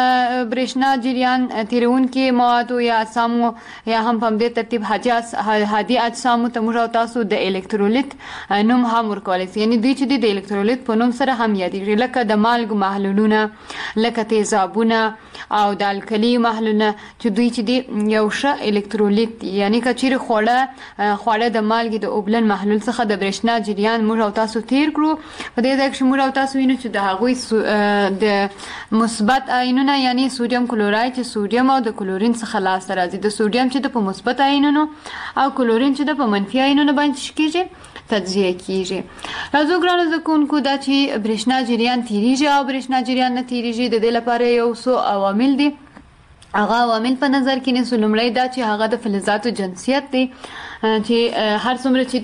برېښنا جریان تیرونکي موادو یا اجسامو یا هم په همدې ترتیب هادي اجسامو ته موږ او تاسو د الکترولیت نوم هم ورکولی شي. یعنې دوی چې دي د الکترولیت په نوم سره هم یادېږي، لکه د مالګو محلولونه، لکه تیزابونه او د الکلي محلولونه چې دوی چې دي یو ښه الکترولیت دي. یعنې که چیرې خوړه خوړه د مالګې د اوبلن محلول څخه د برېښنا جریان موږ او تاسو تیر کړو، په دې ځای کې موږ او تاسو وینو چې د هغوی د مثبت آیونونه یعنی سوډیم کلوراید چې سوډیم او د کلورین څخه لاسته راځي، د سوډیم چې د په مثبت آیونونو او کلورین چې د په منفي آیونونو باندې کېږي تجزیه کېږي. راځو ګرانو زده کوونکو دا چې برېښنا جریان تیریږي او برېښنا جریان نه تیریږي د دې لپاره یو څو عوامل دي. هغه عوامل په نظر کې نیسو. لومړی دا چې هغه د فلزاتو جنسیت دی چې هر څومره چې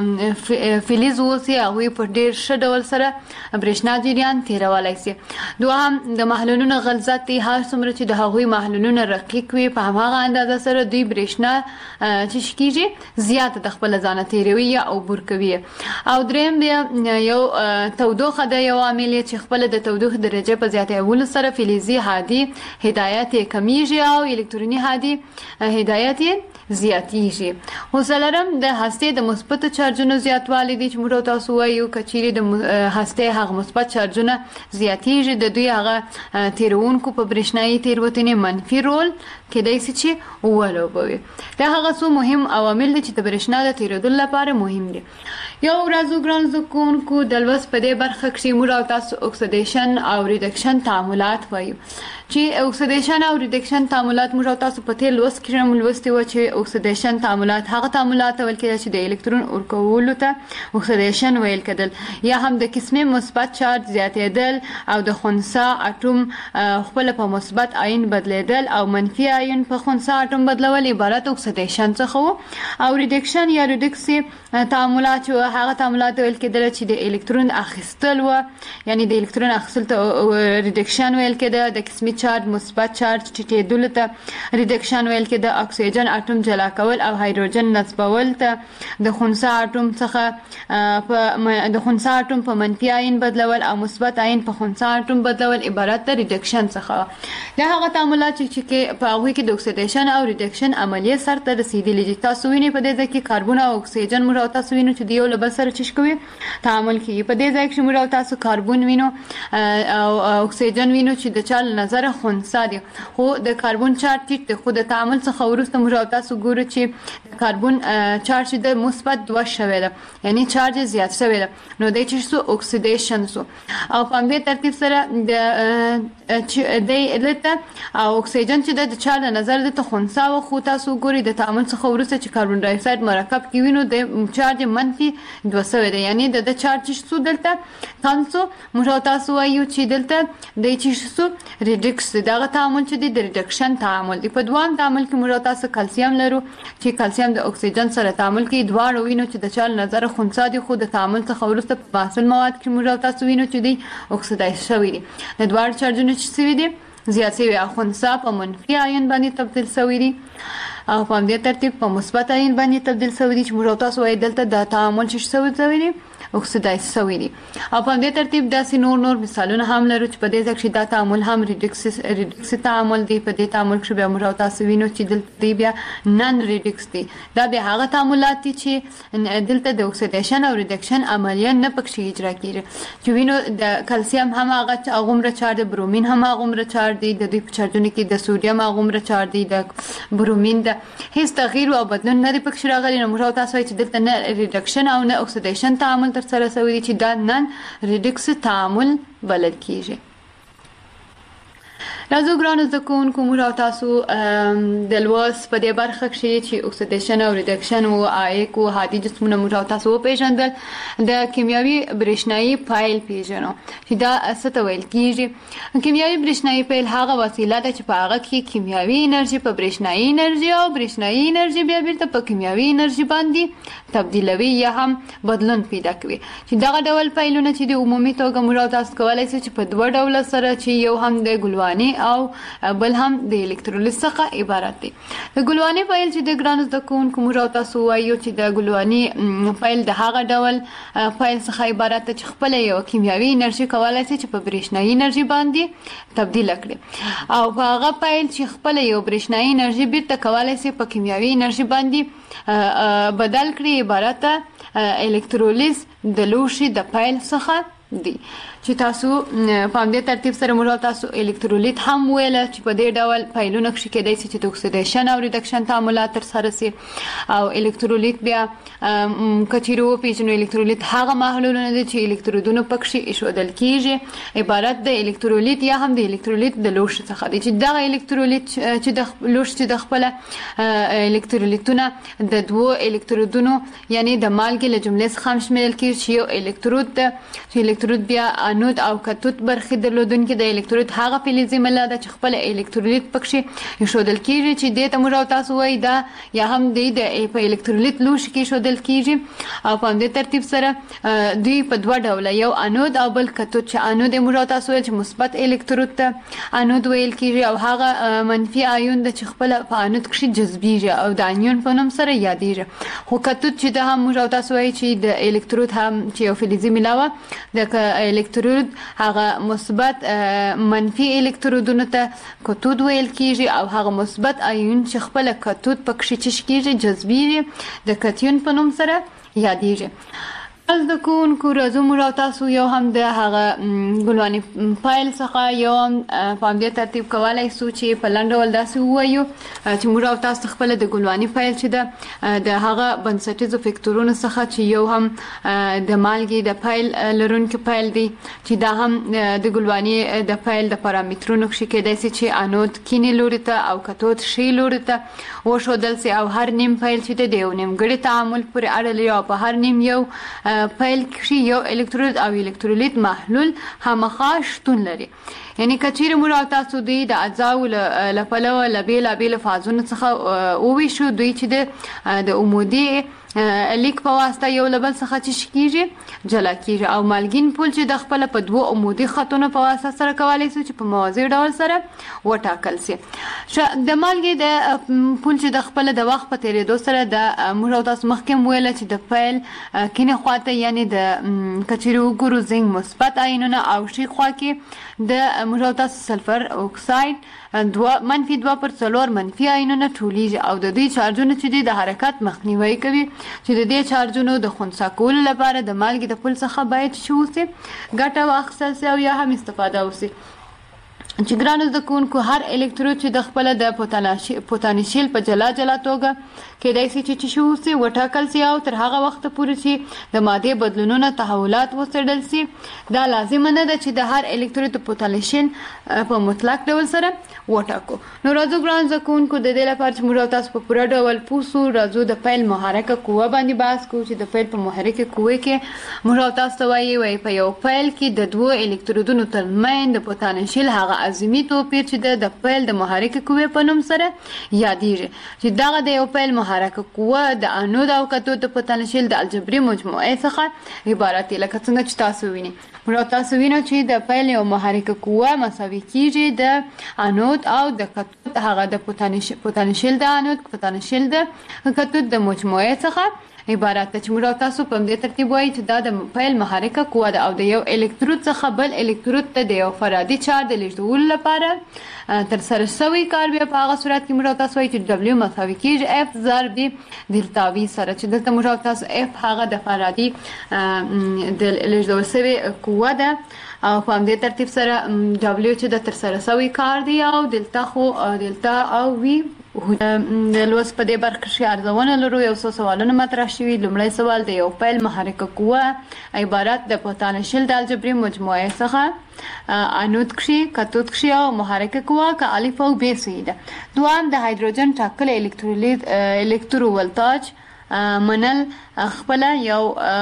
د فلز اوسي هغوی په ډېر ښه ډول سره برېښنا جریان تیرولی شي. دوهم د محلولونو غلظت دی، هر څومره چې د هغوی محلولونه رقیق وي په هماغه اندازه سره دوی برېښنا چې کېږي زیاته د خپله ځانه تیروي یا عبور کوي. او دریم بیا یو تودوخه ده، یو عامل چې خپله د تودوخې درجې په زیاتولو سره فلزي هادي هدایت یې کمیږي او الکتروني هادي هدایت یې زیاتیږي. خو څلورم د هستې د مثبتو چارجونو زیاتوالی دی چې موږ تاسو وایو که چیرې د هستې هغه مثبت چارجونه زیاتیږي د دوی هغه تیرونکو په برېښنایي تیروتنې منفي رول کېدای شي چې ولوبوي. دا هغه څو مهم عوامل دي چې د برېښنا د تیریدلو لپاره مهم دي. یو ورځو ګران زده کوونکو د لوست په دې برخه کې موږ او تاسو اکسیدیشن او ریډکشن تعاملات وایو چې اکسیدیشن او ریډکشن تعاملات موږ او تاسو په تیر لوست کې هم لوستي وو چې اکسیدیشن تعاملات هغه تعاملات ویل کېدل چې د الکترون ورکولو ته اکسیدیشن ویل کېدل، یا هم د قسمي مثبت چارج زیاتېدل او د خنثی اټوم خپل په مثبت آیون بدلیدل او منفي آیون په خنثی اټوم بدلول عبارت اکسیدیشن څخه وو. او ریډکشن یا ریډکسي تعاملات هغه تعاملات ویل کېدل چې د الکترون اخیستل و، یعنی د الکترون اخیستل ته ریډکشن ویل کېده، د قسمي چارج مثبت چارج ټیټېدل ته ریډکشن ویل کېده، اکسیجن اټوم جلا کول او هایدروجن نصبول ته د خنثی اټوم څخه په د خنثی اټوم په منفي آیون بدلول او مثبت آیون په خنثی اټوم بدلول عبارت د ریډکشن څخه. دا هغه تعاملات چې په هغه کې د اکسیډیشن او ریډکشن عملیه سره رسیدلې دي. تاسو وینئ په دې ځای کې کاربن او اکسیجن موږ او تاسو وینو چې د یو له بل سره چش کوي تعامل کوي. په دې ځای کې موږ او تاسو کاربن وینو او اکسیجن وینو چې د چا له نظر خنثی دي، خو د کاربن چارج ټیټ دی، خو د تعامل څخه وروسته موږ او تاسو ګورو چې کاربن چارج د مثبت دوه شوی ده، یعنی چارج زیات شوی ده، نو د چې سو اکسیډیشن سو او په دې ترتیب سره د د لته او اکسیجن چې د چا له نظر د خنثی و، خو تاسو ګوري د تعامل څخه وروسته چې کاربن ډای اکساید مرکب کې وینو د چارج منفي دوه سوی ده، یعنی د چارج سو دلته کم سو. موږ تاسو وایو چې دلته د چې سو ریډکس دغه تعامل چې د ریډکشن تعامل دی. په دوام تعامل کې موږ تاسو کلسیم لرو چې کلسیم د اکسیجن سره تعامل کوي، دواړه وینو چې د چا له نظر خنثی دي، خو د تعامل څخه وروسته په محصول مواد کې موږ تاسو وینو چې دی اکسیدایز شوی دي. د دواړو چارجونو چې سوي دي زیات شوی او خنثی په منفي آیون باندې تبدیل شوی دي او په دې ترتیب په مثبت آیون باندې تبدیل شوی دي چې موږ تاسو وایي دلته د تعامل چې شوی دی اکسیدایز شوی دی. او په دې ترتیب داسې نور نور مثالونه هم لرو چې په دې ځکه چې دا تعامل هم ریډکس ریډکس تعامل دی. په دې تعامل کې به موږ تاسو وینو چې دلته دی بیا نن ریډکس دی. دا به هغه تعاملات دي چې دلته د اکسیډیشن او ریډکشن عملیه نه پکې اجرا کیږي. چې وینو د کلسیم هم هغه غومره چارج، برومین هم هغه غومره چارج دی، د دې په چارجونو کې د سوډیم هغه غومره چارج دی، د برومین د هیڅ تغییر او بدلون نه دی پکې راغلی. نو موږ تاسو وایي چې دلته نه ریډکشن او نه اکسیډیشن تعامل سره سوي دي چې دا نن ریډکس تعامل بلل کیږي. راځو ګرانو زده کوونکو موږ او تاسو د لوست په دې برخه کې چې اکسیډیشن او ریډکشن او آیک او هادي جسمونه موږ او تاسو وپېژندل، د کیمیاوي برېښنايي فایل پیژنو چې دا څه ته ویل کیږي. کیمیاوي برېښنايي فایل هغه وسیله ده چې په هغه کې کیمیاوي انرژي په برېښنايي انرژي او برېښنايي انرژي بیا بیرته په کیمیاوي انرژي باندې تبدیلوي یا هم بدلون پیدا کوي. چې دغه ډول فایلونه چې د عمومي توګه موږ او تاسو کولای شو چې په دوه ډول سره چې یو هم د ګلواني او بل هم د الکترولیت څخه عبارت دي. د ګلواني فایل چې د ګرانو زده کوونکو موږ او تاسو وایو چې د ګلواني فایل د هغه ډول فایل څخه عبارت دی چې خپل یو کیمیاوي انرژي کولای شي چې په برېښنايي انرژي باندې تبدیل کړي، او په هغه فایل چې خپل یو برېښنايي انرژي بیرته کولای شي په کیمیاوي انرژي باندې بدل کړي عبارت الکترولیز د لوښي د فایل څخه دی. چې تاسو په دې ترتیب سره موږ تاسو الکترولیت هم ویل چې په دې ډول فایلونو کې کېدای شي چې د اکسیډیشن او ریډکشن تعاملات تر سره شي. او الکترولیت بیا کچیرو پیژنو الکترولیت هغه محلولونه دي چې الکترودونه پکې ایښودل کیږي، عبارت د الکترولیت یا هم د الکترولیت د لوښي څخه دي. چې دغه الکترولیت چې د لوښي د خپل الکترولیتونه د دوه الکترودونو یعنی د مالګې له جملې څخه شامل کیږي چې یو الکترود چې الکترود بیا انود او کتود برخې درلودونکي د الکترولیت هغه فلزي ماده ده چې خپل الکترولیت پکې ایښودل کیږي چې د تمور او تاسو وایي دا یا هم د په الکترولیت لوښي کې ایښودل کیږي. او په دې ترتیب سره دوی په دوه ډوله یو انود او بل کتود، چې انود مور او تاسو وایي چې مثبت الکترود ته انود ویل کیږي او هغه منفي آیون د چې خپل په انود کې جذبیږي او د انیون په نوم سره یادېږي. خو کتود چې د هم مور او تاسو وایي چې د الکترود هم چې یو فلزي ملاوه د الکترود هغه مثبت منفي الکترودونو ته کتود ویل کیږي او هغه مثبت آیون چې خپل کتود پکې چش کیږي جذبیږي د کتیون په نوم سره یادېږي. از د کوونکو راځو موږ تاسو یو هم د هغه ګلواني فایل څخه یو په دې ترتیب کولای شو چې په لاندې ول داسې وایو چې موږ تاسو خپل د ګلواني فایل چې د د هغه بنسټیزو فکتورونو څخه چې یو هم د مالګې د فایل لرونکي فایل دی چې دا هم د ګلواني د فایل د پارامترونو کې کېدای شي چې انود کینی لوري ته او کتود شی لوري ته وښودل شي او هر نیم فایل چې د یو نیم ګړي تعامل پورې اړه لري او په هر نیم یو فایل کې یو الکترود او الکترولیت محلول همخا شتون لري. یعنی کچیر موږ تاسو دوی د اجزاو له پلوه له بیل بیل فازونو څخه او وی شو دوی چې د عمودي لیک په واسطه یو لبل څخه چې کیږي جلا کیږي او مالګین پول چې د خپل په دوه عمودي خطونو په واسطه سره کولای شي چې په موازي ډول سره وټاکل شي. د مالګې د پول چې د خپل د وخت په تیریدو سره د موږ او تاسو مخکې ویل چې د فایل کینه خواته یعنی د کچېرو ګورو زنګ مثبت آیونونه او شي خوا کې د موږ او تاسو سلفر اکساید دوه منفي دوه پر څلور منفي آیونونه ټولیږي او د دې چارجونو چې د حرکت مخنیوي کوي چې د دې چارجونو د خنثی کولو لپاره د مالګې د پول څخه باید شي وسي ګټه واخیستل شي او یا هم استفاده وسي. چې ګرانو زده کوونکو هر الکترود چې د خپل د پوتانشیل په جلا جلا توګه کېدای شي چې شي وسي وټاکل شي او تر هغه وخت پورې چې د ماده بدلونونه تحولات وڅېړل شي دا لازم نه ده چې د هر الکترود د پوتانشیل په مطلق ډول سره وټاکو. نو راځو ګرانو زده کوونکو د دې لپاره چې موږ تاسو په پوره ډول پوسو راځو د فایل محرکه قوه باندې بحث کوو چې د فایل په محرکه قوه کې موږ تاسو وایي وایي په یو فایل کې د دوه الکترودونو ترمنځ د پوتانشیل هغه عظیمی توپیر چې د فایل د محرکه قوه په نوم سره یادېږي چې دغه د یو فایل محرکه قوه د انود او کاتود د پوتانشیل د الجبري مجموعه څخه عبارت دی لکه څنګه چې تاسو وینئ. موږ تاسو وینئ چې د فایل یو محرکه قوه مساوي کیږي د انود او د کاتود هغه د پوتانشیل د انود پوتانشیل د کاتود د مجموعه څخه عبارت ده چې موږ تاسو په دې ترتیب وایي چې دا د فایل محرکه قوه ده او د یو الکترود څخه بل الکترود ته د یو فرادي چارج د لیږدولو لپاره تر سره شوی کار بیا په هغه صورت کې موږ تاسو وایي چې دبلیو مساوي کیږي اف ضرب دلتا وی سره چې دلته موږ تاسو اف هغه د فرادي د لیږدول شوی قوه ده او په دې ترتیب سره دبلیو چې د تر سره شوی کار دی او دلتا خو دلتا او وی د لوس په دې برخه کې ارزونه لرو. یو څو سوالونه مطرح شوي. لومړی سوال د یو فایل محرکه قوه عبارت د پوتانشیل د الجبري مجموعه څخه انود کښي کاتود کښي او محرکه قوه که الف او ب سي ده. دوام د هایدروجن ټاکل الکترولید الکترو ولتاج منل خپل یو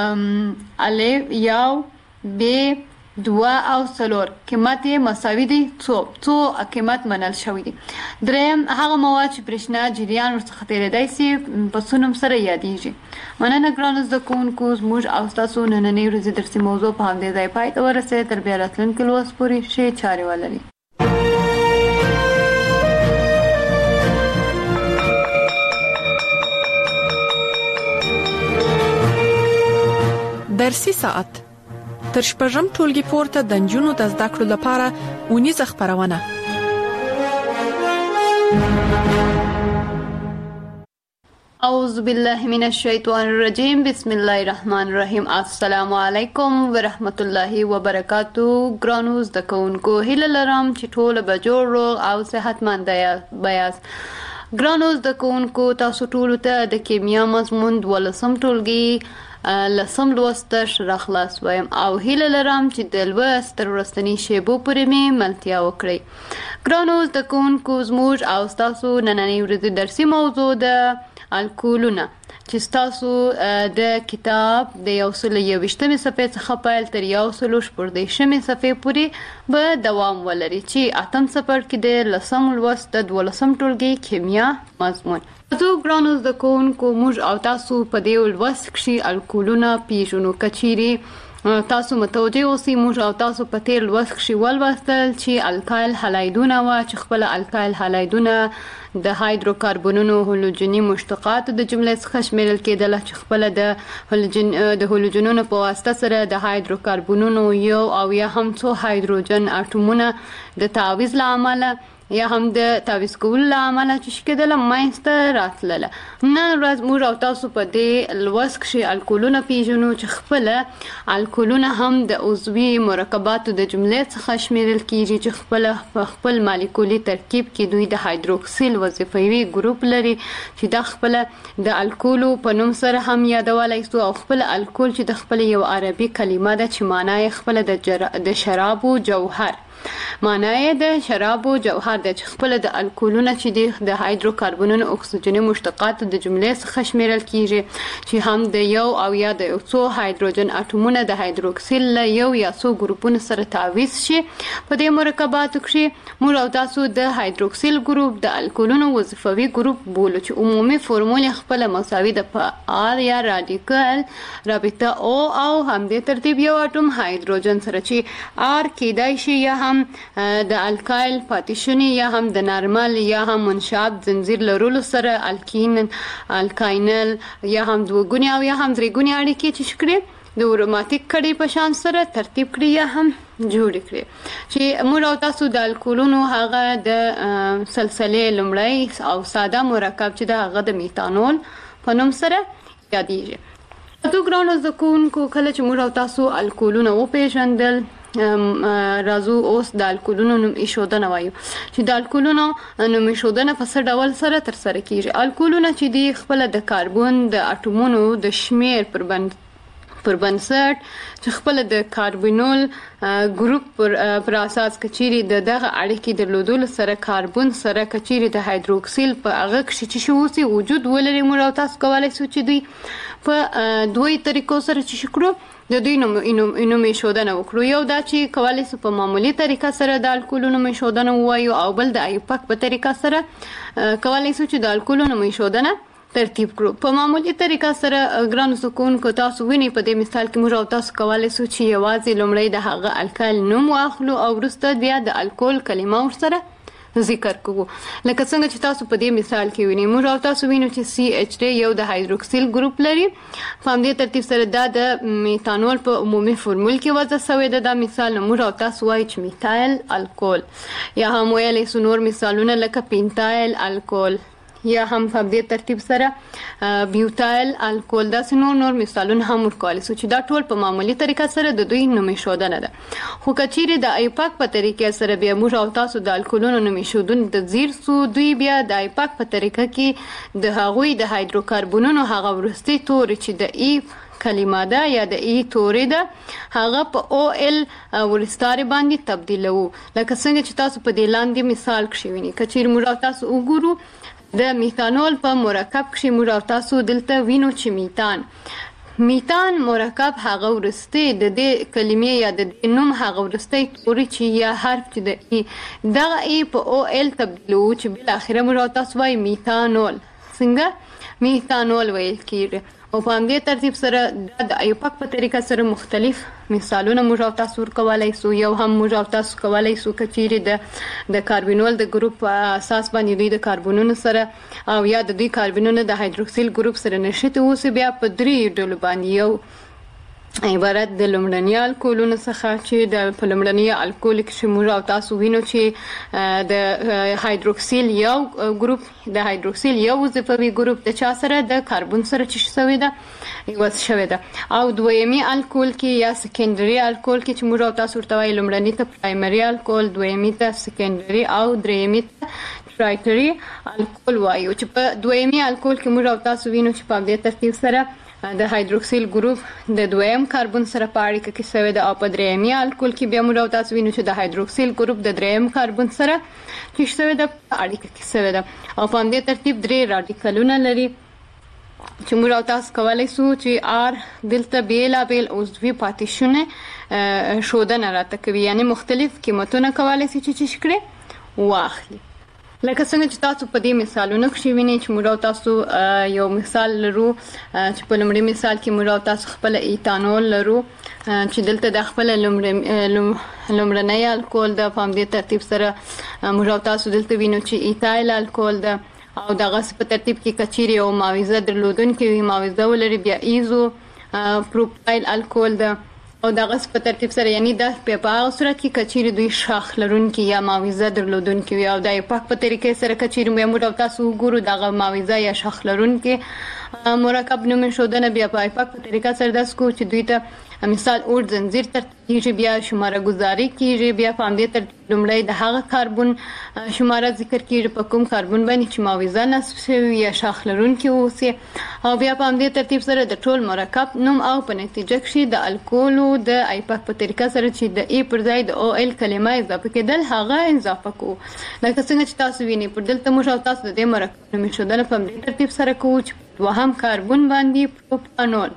الف یو ب دوا او څلور قیمت مساوي دي څو څو قیمت منل شوی دي. دریم هغه مواد چې برېښنا جریان ورڅخه تېرېدای شي په څو نوم سره یادېږي. مننه ګرانو زده کوونکو زموږ او ستاسو نننۍ ورځې درسي موضوع په همدې ځای پای ته ورسېده. تر بیا راتلونکي لوست پورې ښې چارې ولرئ. درسي ساعت تر شپږم ټولګي پورته د نجونو د زده کړو لپاره ونیزه خبرونه. اعوذ بالله من الشیطان الرجیم بسم الله الرحمن الرحیم. السلام علیکم ورحمت الله وبرکاتو. ګرانو زده کوونکو هیله لرم چې ټول به جوړ روغ او صحتمند یاست. ګرانو زده کوونکو تاسو ټول ته د کیمیا مضمون دولسم ټولګي لسم لوست راخلاص وایم او هیله لرم چې د لوست تر وروستنۍ شیبو پورې مې ملتیا وکړئ. ګرانو زده کوونکو زموږ او ستاسو نننۍ ورځې درسي موضوع د الکولونه چې ستاسو د کتاب د یو سل یوویشتمې صفحې څخه پیل تر یو سل شپږدېرشمې صفحې پورې به دوام ولري چې اتم څپرکي د لسم لوست د دولسم ټولګي کیمیا مضمون. زه ګرانو زده کوونکو موږ او تاسو په دې لوست کښې الکولونه پیژنو. که چیرې تاسو متوجه اوسئ موږ او تاسو په تیر لوست کښې ولوستل چې الکایل هالایدونه وه چې خپل الکایل هالایدونه د هایدروکاربنونو هالوجني مشتقاتو د جملې څخه شمیرل کېدله چې خپل د د هالوجنونو په واسطه سره د هایدروکاربنونو یو او یا هم څو هایدروجن اټومونه د تعویض له امله یا هم د تعویض کولو له امله چې شي کېدله منځته راتلله. نن ورځ موږ او تاسو په دې لوست کښې الکولونه پیژنو چې خپله الکولونه هم د عضوي مرکباتو د جملې څخه شمیرل کېږي چې خپله په خپل مالیکولي ترکیب کې دوی د هایدروکسیل وظیفوي ګروپ لري چې دا خپله د الکولو په نوم سره هم یادولی سو او خپل الکول چې د خپل یو عربي کلمه ده چې معنی یې خپله د شرابو جوهر معنی د شرابو جوهر د خپل د الکولونه چې د د هایدروکاربنونو اکسیجني مشتقات د جملې څخه شمیرل کیږي چې هم د یو او یا د یو څو هایدروجن اټومونه د هایدروکسیل له یو یا څو ګروپونو سره تعویض شي. په دې مرکباتو کې موږ او تاسو د هایدروکسیل ګروپ د الکولونو وظیفوي ګروپ بولو چې عمومي فورمول خپل مساوي د آر یا رادیکال رابطه او او هم د ترتیب یو اټوم هایدروجن سره چې آر کېدای شي یا هم د الکایل پاتیشنی یا هم د نارمل یا هم منشاب زنجیر لرلو سره الکین الکاینل یا هم دوګونی او یا هم درېګونی اړیکې چې شکرې د اروماتیک کړي په شان سره ترتیب کړي یا هم جوړ کړي چې موږ او تاسو د الکولونو هغه د سلسلې لومړی او ساده مرکب چې د هغه د میتانول په نوم سره یادېږي. تاسو ګرانو زده کوونکو کله چې موږ او تاسو الکولونه وپېژندل راځو اوس د الکولونو نوم ایښودنه وایو چې د الکولونو نوم ایښودنه په څه ډول سره ترسره کیږي. الکولونه چې دی خپل د کاربن د اټومونو د شمیر پر بند پر بنسټ چې خپل د کاربونول ګروپ پر, پر اساس کچيري د دغه اړیکې درلودل سره کاربن سره کچيري د هایدروکسیل په هغه کې چې شوسي وجود ولري موږ او تاسو کولای شو چې دوی په دوی طریقو سره چې شکرو د دوی نوم نوم ایښودنه وکړو. یو دا چې کولای شو په معمولی طریقه سره د الکولونو ایښودنه وایو او بل د ایوپاک په طریقه سره کولای شو چې د الکولونو ایښودنه ترتیب کړو. په معمولی طریقه سره ګرانو سکون کو تاسو ویني په دې مثال کې موږ او تاسو کولای شو چې یوازې لومړی د هغه الکال نوم واخلو او وروسته بیا د الکول کلمه ورسره ذکر کوو. لکه څنګه چې تاسو په دې مثال کې وینئ موږ او تاسو وینو چې سی ایچ ډی یو د هایدروکسیل ګروپ لري. په همدې ترتیب سره دا د میتانول په عمومي فورمول کې وضع شوی ده. دا مثال موږ او تاسو وایو چې میتایل الکول یا هم ویلی سو نور مثالونه لکه پینتایل الکول یا هم په دې ترتیب سره بیوتایل الکول دا نور نور مثالونه هم ورکول شو چې دا ټول په معمولی طریقه سره د دوی نوم ایښودنه ده. خو کچيري د ایپاک په طریقې سره بیا موږ او تاسو د الکولونو نوم ایښودون د زیر سو دوی بیا د ایپاک په طریقه کې د هغوی د هایدروکاربنونو هغه ورستي تور چې د ای کلمه ده یا د ای تورې ده هغه په او ال ورستاري باندې تبدیلو. لکه څنګه چې تاسو په دې لاندې مثال کې وینئ کچيري موږ او تاسو وګورو د میتانول په مرکب کې موږ او تاسو دلته وینو چې میتان میتان مرکب هغه ورسته د دې کلمې یا د نوم هغه ورسته توري چې یا حرف چې د ای دغه ای په او ال تبدیلو چې بل اخره موږ او تاسو وایي میتانول څنګه میتانول ویل کیږي. او په همدې ترتیب سره د ایوپاک په طریقه سره مختلف مثالونه موږ او تاسو ورکولای سو. یو هم موږ او تاسو کولای سو کچيري د د کاربونول د ګروپ په اساس باندې دوی د کاربونونو سره او یا د دوی کاربونونو د هایدروکسیل ګروپ سره نشته اوس بیا په درې ډول باندې یو عبارت د لومړني الکولونو څخه چې د په لومړني الکول کې موږ او تاسو وینو چې د هایدروکسیل یو ګروپ د هایدروکسیل یو وظیفوي ګروپ د چا سره د کاربن سره چې شوی ده یو شوی ده او دویمي الکول کې یا سکندري الکول کې چې موږ او تاسو ورته وایي لومړني ته پرایمري الکول دویمي ته سکندري او دریمي ته ټرایټري الکول وایو. چې په دویمي الکول کې موږ او تاسو وینو چې په دې ترتیب سره د هایدروکسیل ګروپ د دویم کاربن سره په اړیکه کې شوی ده او په درېیمي الکول کې بیا موږ او تاسو وینو چې د هایدروکسیل ګروپ د درېیم کاربن سره چې شوی ده په اړیکه کې شوی ده او په همدې ترتیب درې رادیکالونه لري چې موږ او تاسو کولای شو چې آر دلته بیلابیل عضوي پاتیشونه ښودنه راته کوي یعنی مختلف قیمتونه کولای شي چې شکړي واخلي. لکه څنګه چې تاسو په دې مثالونو کې وینئ چې موږ او تاسو یو مثال لرو چې په لومړي مثال کې موږ او تاسو خپل ایتانول لرو چې دلته د خپل لومړنی الکول د په همدې ترتیب سره موږ او تاسو دلته وینو چې ایتایل الکول د او دغه په ترتیب کې کچيري او ماویزه درلودونکې وي ماویزه ولري بیا ایزو پروپایل الکول د او دغه په ترتیب سره یعنی د په هغه صورت کې کچيري دوی شاخ لرونکي یا ماویزه درلودونکي وي او د پاک په طریقې سره کچيري موږ او تاسو ګورو دغه ماویزه یا شاخ لرونکي مرکب نوم شودنه بیا په ایپاک په طریقه سره داس کو چې دوی ته مثال اور زنجیر ترتیب بیا شماره گزاري کیږي بیا په همدې ترتیب لومړی د هغه کاربن شماره ذکر کیږي په کوم کاربن باندې چې ماویزه نصب شوی یا شاخ لرونکي اوسي او بیا په همدې ترتیب سره د ټول مرکب نوم او په نتیجه کې د الکولو د ایپاک په طریقه سره چې د ای پر ځای د او ال کلمه اضافه کېدل هغه اضافه کوو لکه څنګه چې تاسو وینئ پر دلته موږ او تاسو د دې مرکب نوم شودنه په همدې ترتیب سره کوو چې دوهم کاربن باندې پروپانول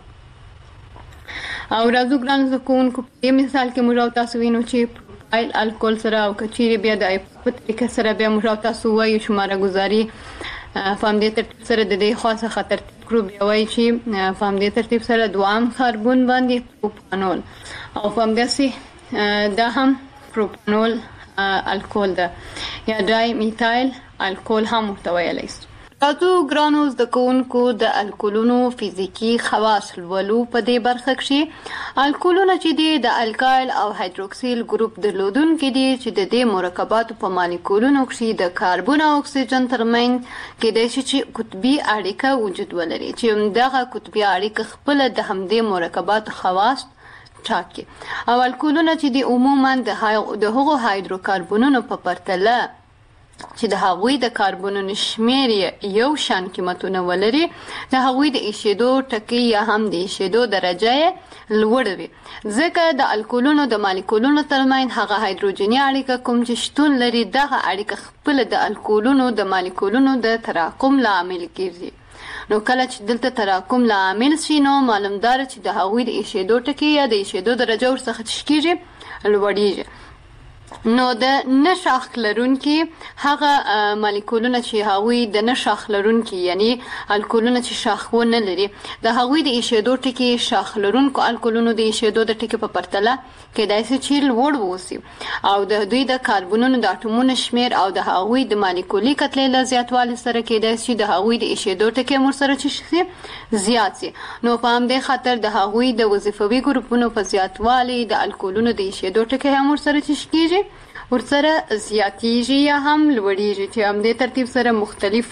او راځو ګرانو زده کوونکو په دې مثال کې موږ او تاسو وینو چې پروپایل الکول سره او کچيري بیا د په طریقه سره بیا موږ او تاسو وایو شماره گزاري په همدې ترتیب سره د دې خاصه خطر ترتیب بیا وایي چې په همدې ترتیب سره دوام کاربن باندې پروپانول او په همداسې دا هم پروپانول الکول ده یا ډای میتایل الکول هم ورته ویلی شو. تاسو ګرانو زده کوونکو د الکولونو فزیکی خواص لولو په دې برخه کې الکولونه چې دي د الکایل او هایدروکسیل ګروپ درلودونکي دي چې د دې مرکباتو په مالیکولونو کې د کاربن او اکسیجن ترمنځ کېدای شي چې قطبي اړیکه وجود ولري چې دغه قطبي اړیکه خپل د همدې مرکباتو خواص ټاکي او الکولونه چې دي عموما د هغو هایدروکاربنونو په پرتله چې د هغوی د کاربنونو شمیر یو شان قیمتونه ولري د هغوی د ایشیدو ټکی یا هم د ایشیدو درجه لوړ وي ځکه د الکولونو د مالیکولونو ترمنځ هغه هایدروجني اړیکه کوم چې شتون لري دغه اړیکه خپل د الکولونو د مالیکولونو د تراکم لامل کیږي نو کله چې دلته تراکم لامل شي نو معلومدار چې د هغوی د ایشیدو ټکی یا د ایشیدو درجه ورڅخه تشکیږي لوړیږي نو د نشاخ لرونکي هغه مالیکولونه چې هغوی د نشاخ لرونکي یعنی الکولونه چې شاخونه لري د هغوی د ایشیدو ټکی شاخ لرونکو الکولونو د ایشیدو د ټکی په پرتله کېدای شي چې لوړ ووسي او د دوی د کاربنونو د اټومونو شمیر او د هغوی د مالیکولي کتلې له زیاتوالي سره کېدای شي د هغوی د ایشیدو ټکی هم ورسره چې زیات شي نو په همدې خاطر د هغوی د وظیفوي ګروپونو په زیاتوالي د الکولونو د ایشیدو ټکی هم ورسره چې کېږي ورسره زیاتیږي یا هم لوړیږي چې همدې ترتیب سره مختلف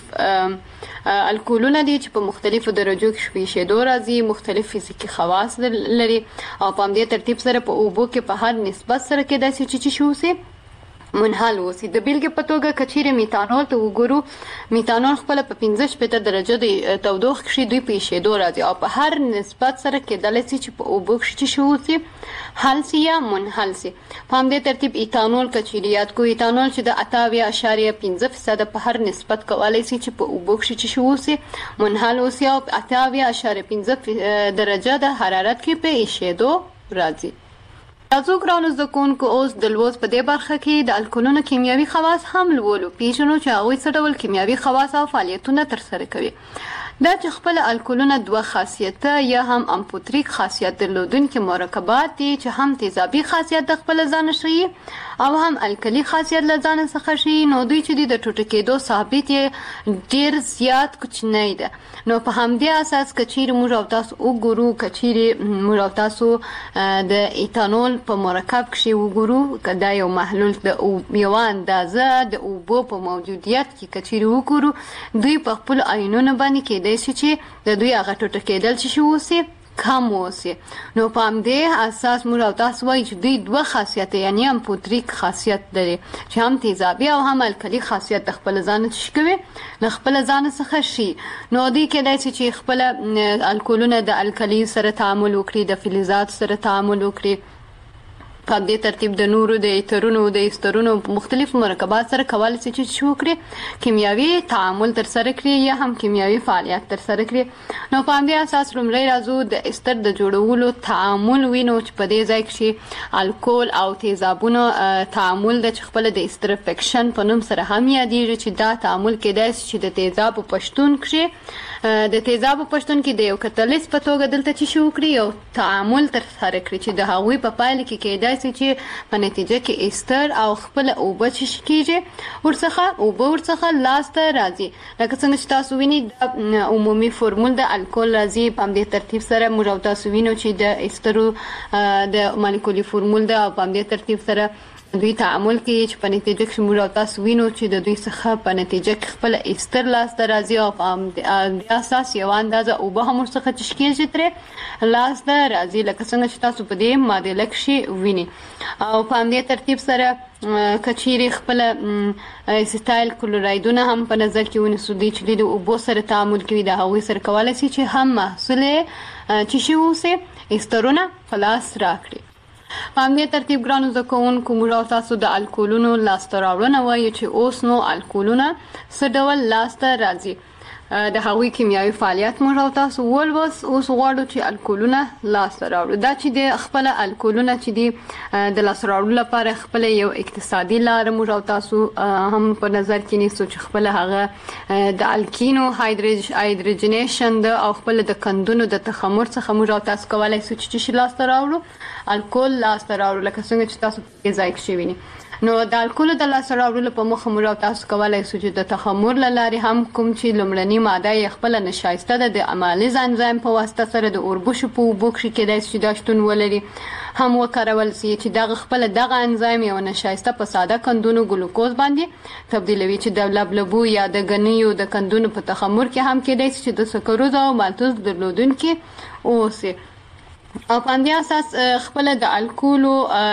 الکولونه دي چې په مختلفو درجو کې شویشېدو راځي مختلف فزیکي خواص لري او په همدې ترتیب سره په اوبو کې په هر نسبت سره کېدای شي چې شي وسي منحل وسی د بیلګې په توګه کچيري میتانول ته وګورو میتانول خپل په پنځه شپږ درجه د تودوخه کې دوی په شیدو راځي او په هر نسبت سره کېدل شي چې په اوبو کې شي وسی حل سي یا منحل سي په همدې ترتیب ایتانول کچيريات کو ایتانول چې د اته اشاریه پنځه فیصد په هر نسبت کولای شي چې په اوبو کې شي وسی منحل وسی او اته اشاریه پنځه درجه د حرارت کې په شیدو راځي. تاسو ګرانو زده کوونکو اوس د لوست په دې برخه کې د الکولونو کیمیاوي خواص هم لولو پیژنو چې هغوی څه ډول کیمیاوي خواص او فعالیتونه ترسره کوي دا چې خپل الکولونه دوه خاصیته یا هم امفوتریک خاصیت درلودونکي مرکبات دي چې هم تیزابي خاصیت د خپل ځان شي او هم الکلی خاصیت له ځان څخه شي نو دوی چې د ټوټه کېدو ثابت ډیر زیات کوچنی ده نو په همدې اساس کچیر موږ او تاسو وګورو کچیر موږ او تاسو د ایتانول په مرکب کې وګورو کدا یو محلول د یو اندازه د اوبو په موجودیت کې کچیر وګورو دوی په خپل آینونو باندې کې د شي چې د دوی هغه ټوټه کېدل چې شو وسی کم وسی نو په همدې اساس موږ او تاسو وایو چې دوی دوه خاصیت یعنی امفوتریک خاصیت لري چې هم تیزابي او هم الکلی خاصیت د خپل ځان تشکوي نه خپل ځان څخه شي نو دوی کېدای شي چې خپل الکولونه د الکلی سره تعامل وکړي د فلزات سره تعامل وکړي په دې ترتیب د نورو د ایترونو د استرونو مختلف مرکبات سره کولای شي چې شو کړي کیمیاوي تعامل تر سره کړي یا هم کیمیاوي فعالیت تر سره کړي نو په دې اساس لومړی راځو د استر د جوړولو تعامل وینو چې په دې ځای کې الکول او تیزابونو تعامل د خپل د استر فکشن په نوم سره هم یادېږي چې دا تعامل کېدای شي چې د تیزاب پښتون کې د تیزاب پښتون کې د یو کتالیست په توګه دلته چې شو کړي یو تعامل تر سره کړي چې د هغوی په پایله کې کېدای چې په نتیجه کې استر او خپل اوبه چې کېږي ورڅخه اوبه ورڅخه لاسته راځي لکه څنګه چې تاسو وینئ د عمومي فورمول د الکول راځي په همدې ترتیب سره موږ او تاسو وینو چې د استرو د مالیکولي فورمول ده او په همدې ترتیب سره دوی تعامل کوي چې په نتیجه کې موږ او تاسو وینو چې د دوی څخه په نتیجه کې خپل ایستر لاس ته راځي او په اساس یو اندازه اوبه هم ورڅخه تشکیږي ترې لاس ته راځي لکه څنګه چې تاسو په دې معادله کې ویني. او په همدې ترتیب سره کچيري خپل اسیتایل کلورایدونه هم په نظر کې ونیسو دي چې د اوبو سره تعامل کوي د هغوی سره کولای شي چې هم محصول چې شي اوسه ایسترونه خلاص راکړي. په همدې ترتیب ګرانو زده کوونکو موږ تاسو د الکولونو لاسته راوړنه وایو چې اوس نو الکولونه څه ډول لاسته راځي. د هغوی کیمیاوي فعالیت موږ او تاسو ولوس اوس غواړو چې الکولونه لاسته راوړو. دا چې د خپل الکولونه چې دی د لاسته راوړلو لپاره خپل یو اقتصادي لار موږ او تاسو هم په نظر کې نیسو چې خپل هغه د الکینو هایدروجنیشن د او خپل د کندونو د تخمر څخه موږ او تاسو کولای شو چې لاسته راوړو الکول لاسته راوړو لکه څنګه چې تاسو په ځای کې شویني. نو د الکول د لاسته راوړلو په مخه موږ تاسو کولای شو چې د تخمر لارې هم کوم چې لومړنی ماده خپل نشایسته ده د امالیز انزایم په واسطه سره د اوربشو په اوبو کې کېدای شي دا شتون ولري هم وکارول شي چې دغه خپل دغه انزایم یو نشایسته په ساده کندونو ګلوکوز باندې تبدیلوي چې د لبلبو یا د غنیو د کندونو په تخمر کې هم کېدای شي چې د سکروز او مالټوز درلودونکي اوسه. او په دې اساس خپل د الکولو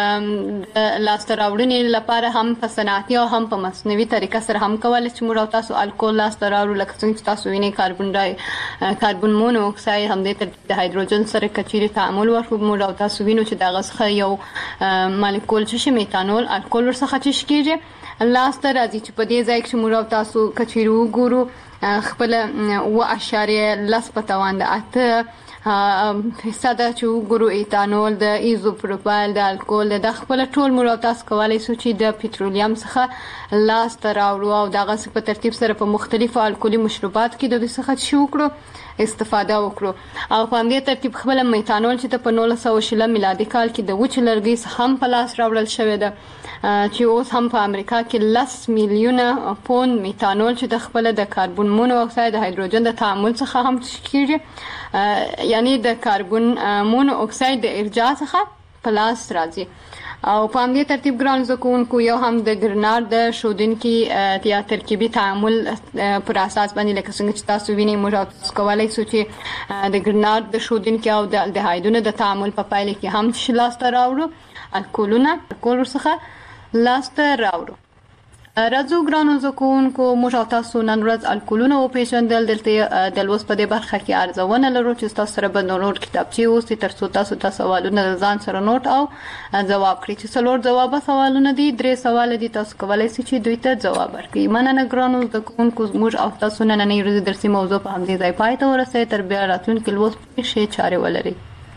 لاسته راوړنې لپاره هم په صنعتي او هم په مصنوعي طریقه سره هم کولای شي موږ تاسو الکول لاسته راوړو لکه څنګه چې تاسو وینئ کاربن ډای کاربن مونو اکساید هم د هایدروجن سره کچيري تعامل وکړو موږ تاسو وینو چې دغه څخه یو مالیکول چې میتانول الکول ورڅخه تشکیږي لاسته راځي چې په دې ځای کې موږ تاسو کچيري وګورو خپل و اشاریه لس په توان د اته فیصد چې وګورو ایتانول د ایزوپروپایل د الکول د خپل ټول موږ تاسو کولای شو چې د پټرولیم څخه لاسته راوړو او دغه په ترتیب سره په مختلفو الکولي مشروبات کې د دې څخه شو وکړو استفاده وکړو. او په همدې ترتیب خپل میتانول چې په نولس سوه شل میلادي کال کې د وچ لرګي څخه هم په لاس راوړل شوی ده چې اوس هم په امریکا کې لس میلیونه پوند میتانول چې د خپل د کاربن مونو اکساید د هایدروجن د تعامل څخه هم تشکیږي یعنی د کاربن مونو اکساید د ارجاع څخه په لاس راځي. او په همدې ترتیب ګران زده کوونکو یو هم د ګرنار د ښودونکي یا ترکیبي تعامل پر اساس باندې لکه څنګه چې تاسو وینئ موږ تاسو کولای شو چې د ګرنار د ښودونکي او د الډهایدونو د تعامل په پایله کې هم لاسته راوړو الکولونه الکول ورڅخه لاسته راوړو. راځو ګرانو زده کوونکو موږ تاسو نن ورځ الکولونه وپېژندل. دلته د لوست په دې برخه کې ارزونه لرو چې تاسو سره به نور کتابچې اوسي ترڅو تاسو تاسو سوالونه ځان سره نوٹ او ځواب کړئ. چې څلور ځواب سوالونه دي درې سوال دي تاسو کولای شئ چې دوی ته ځواب ورکړئ. مننه ګرانو زده کوونکو موږ او تاسو نننۍ ورځې درسي موضوع په همدې ځای پای ته ورسوي. تر بیا راتلونکي لوست کې ښې چارې ولرئ.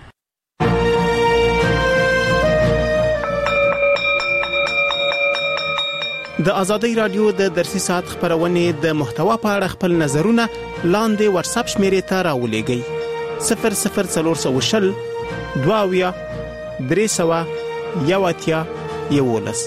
د ازادۍ رادیو د درسي ساعت خبرونه د محتوا په اړه خپل نظرونه لاندې واتس اپ شمیرې ته راولېږئ صفر صفر څلور شل دوه درې سوه یو اتیا یولس.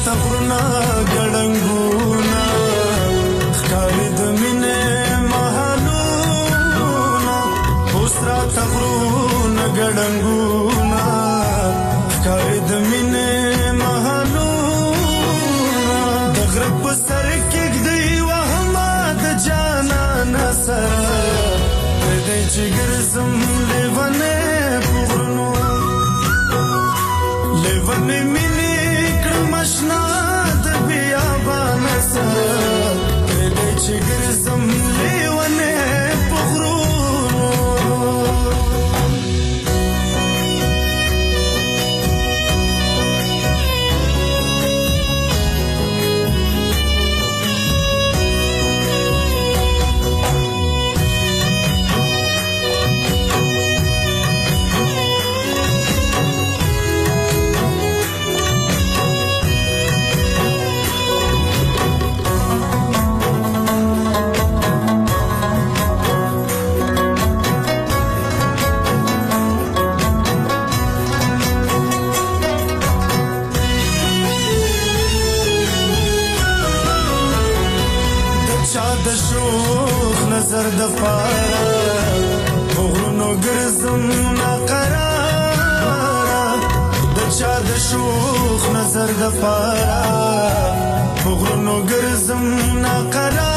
تغرنا ګړنګونا ښکارې د مینې محلونا اوس را تغرنا ګړنګونا ښکارې د مینې محلونا د غره په سر کېږدی وهمه د جانانه سره پرېږدی چې ګرځم لیونی په غرونو لیونی مینې کړم اشنا د بیابانه سره پرېږدی چې ګرځم لیونی په غرونو د شوخ نظر د پاره غرونو ګرځم ناقراره د چا د شوخ نظر د پاره غرونو ګرځم ناقراره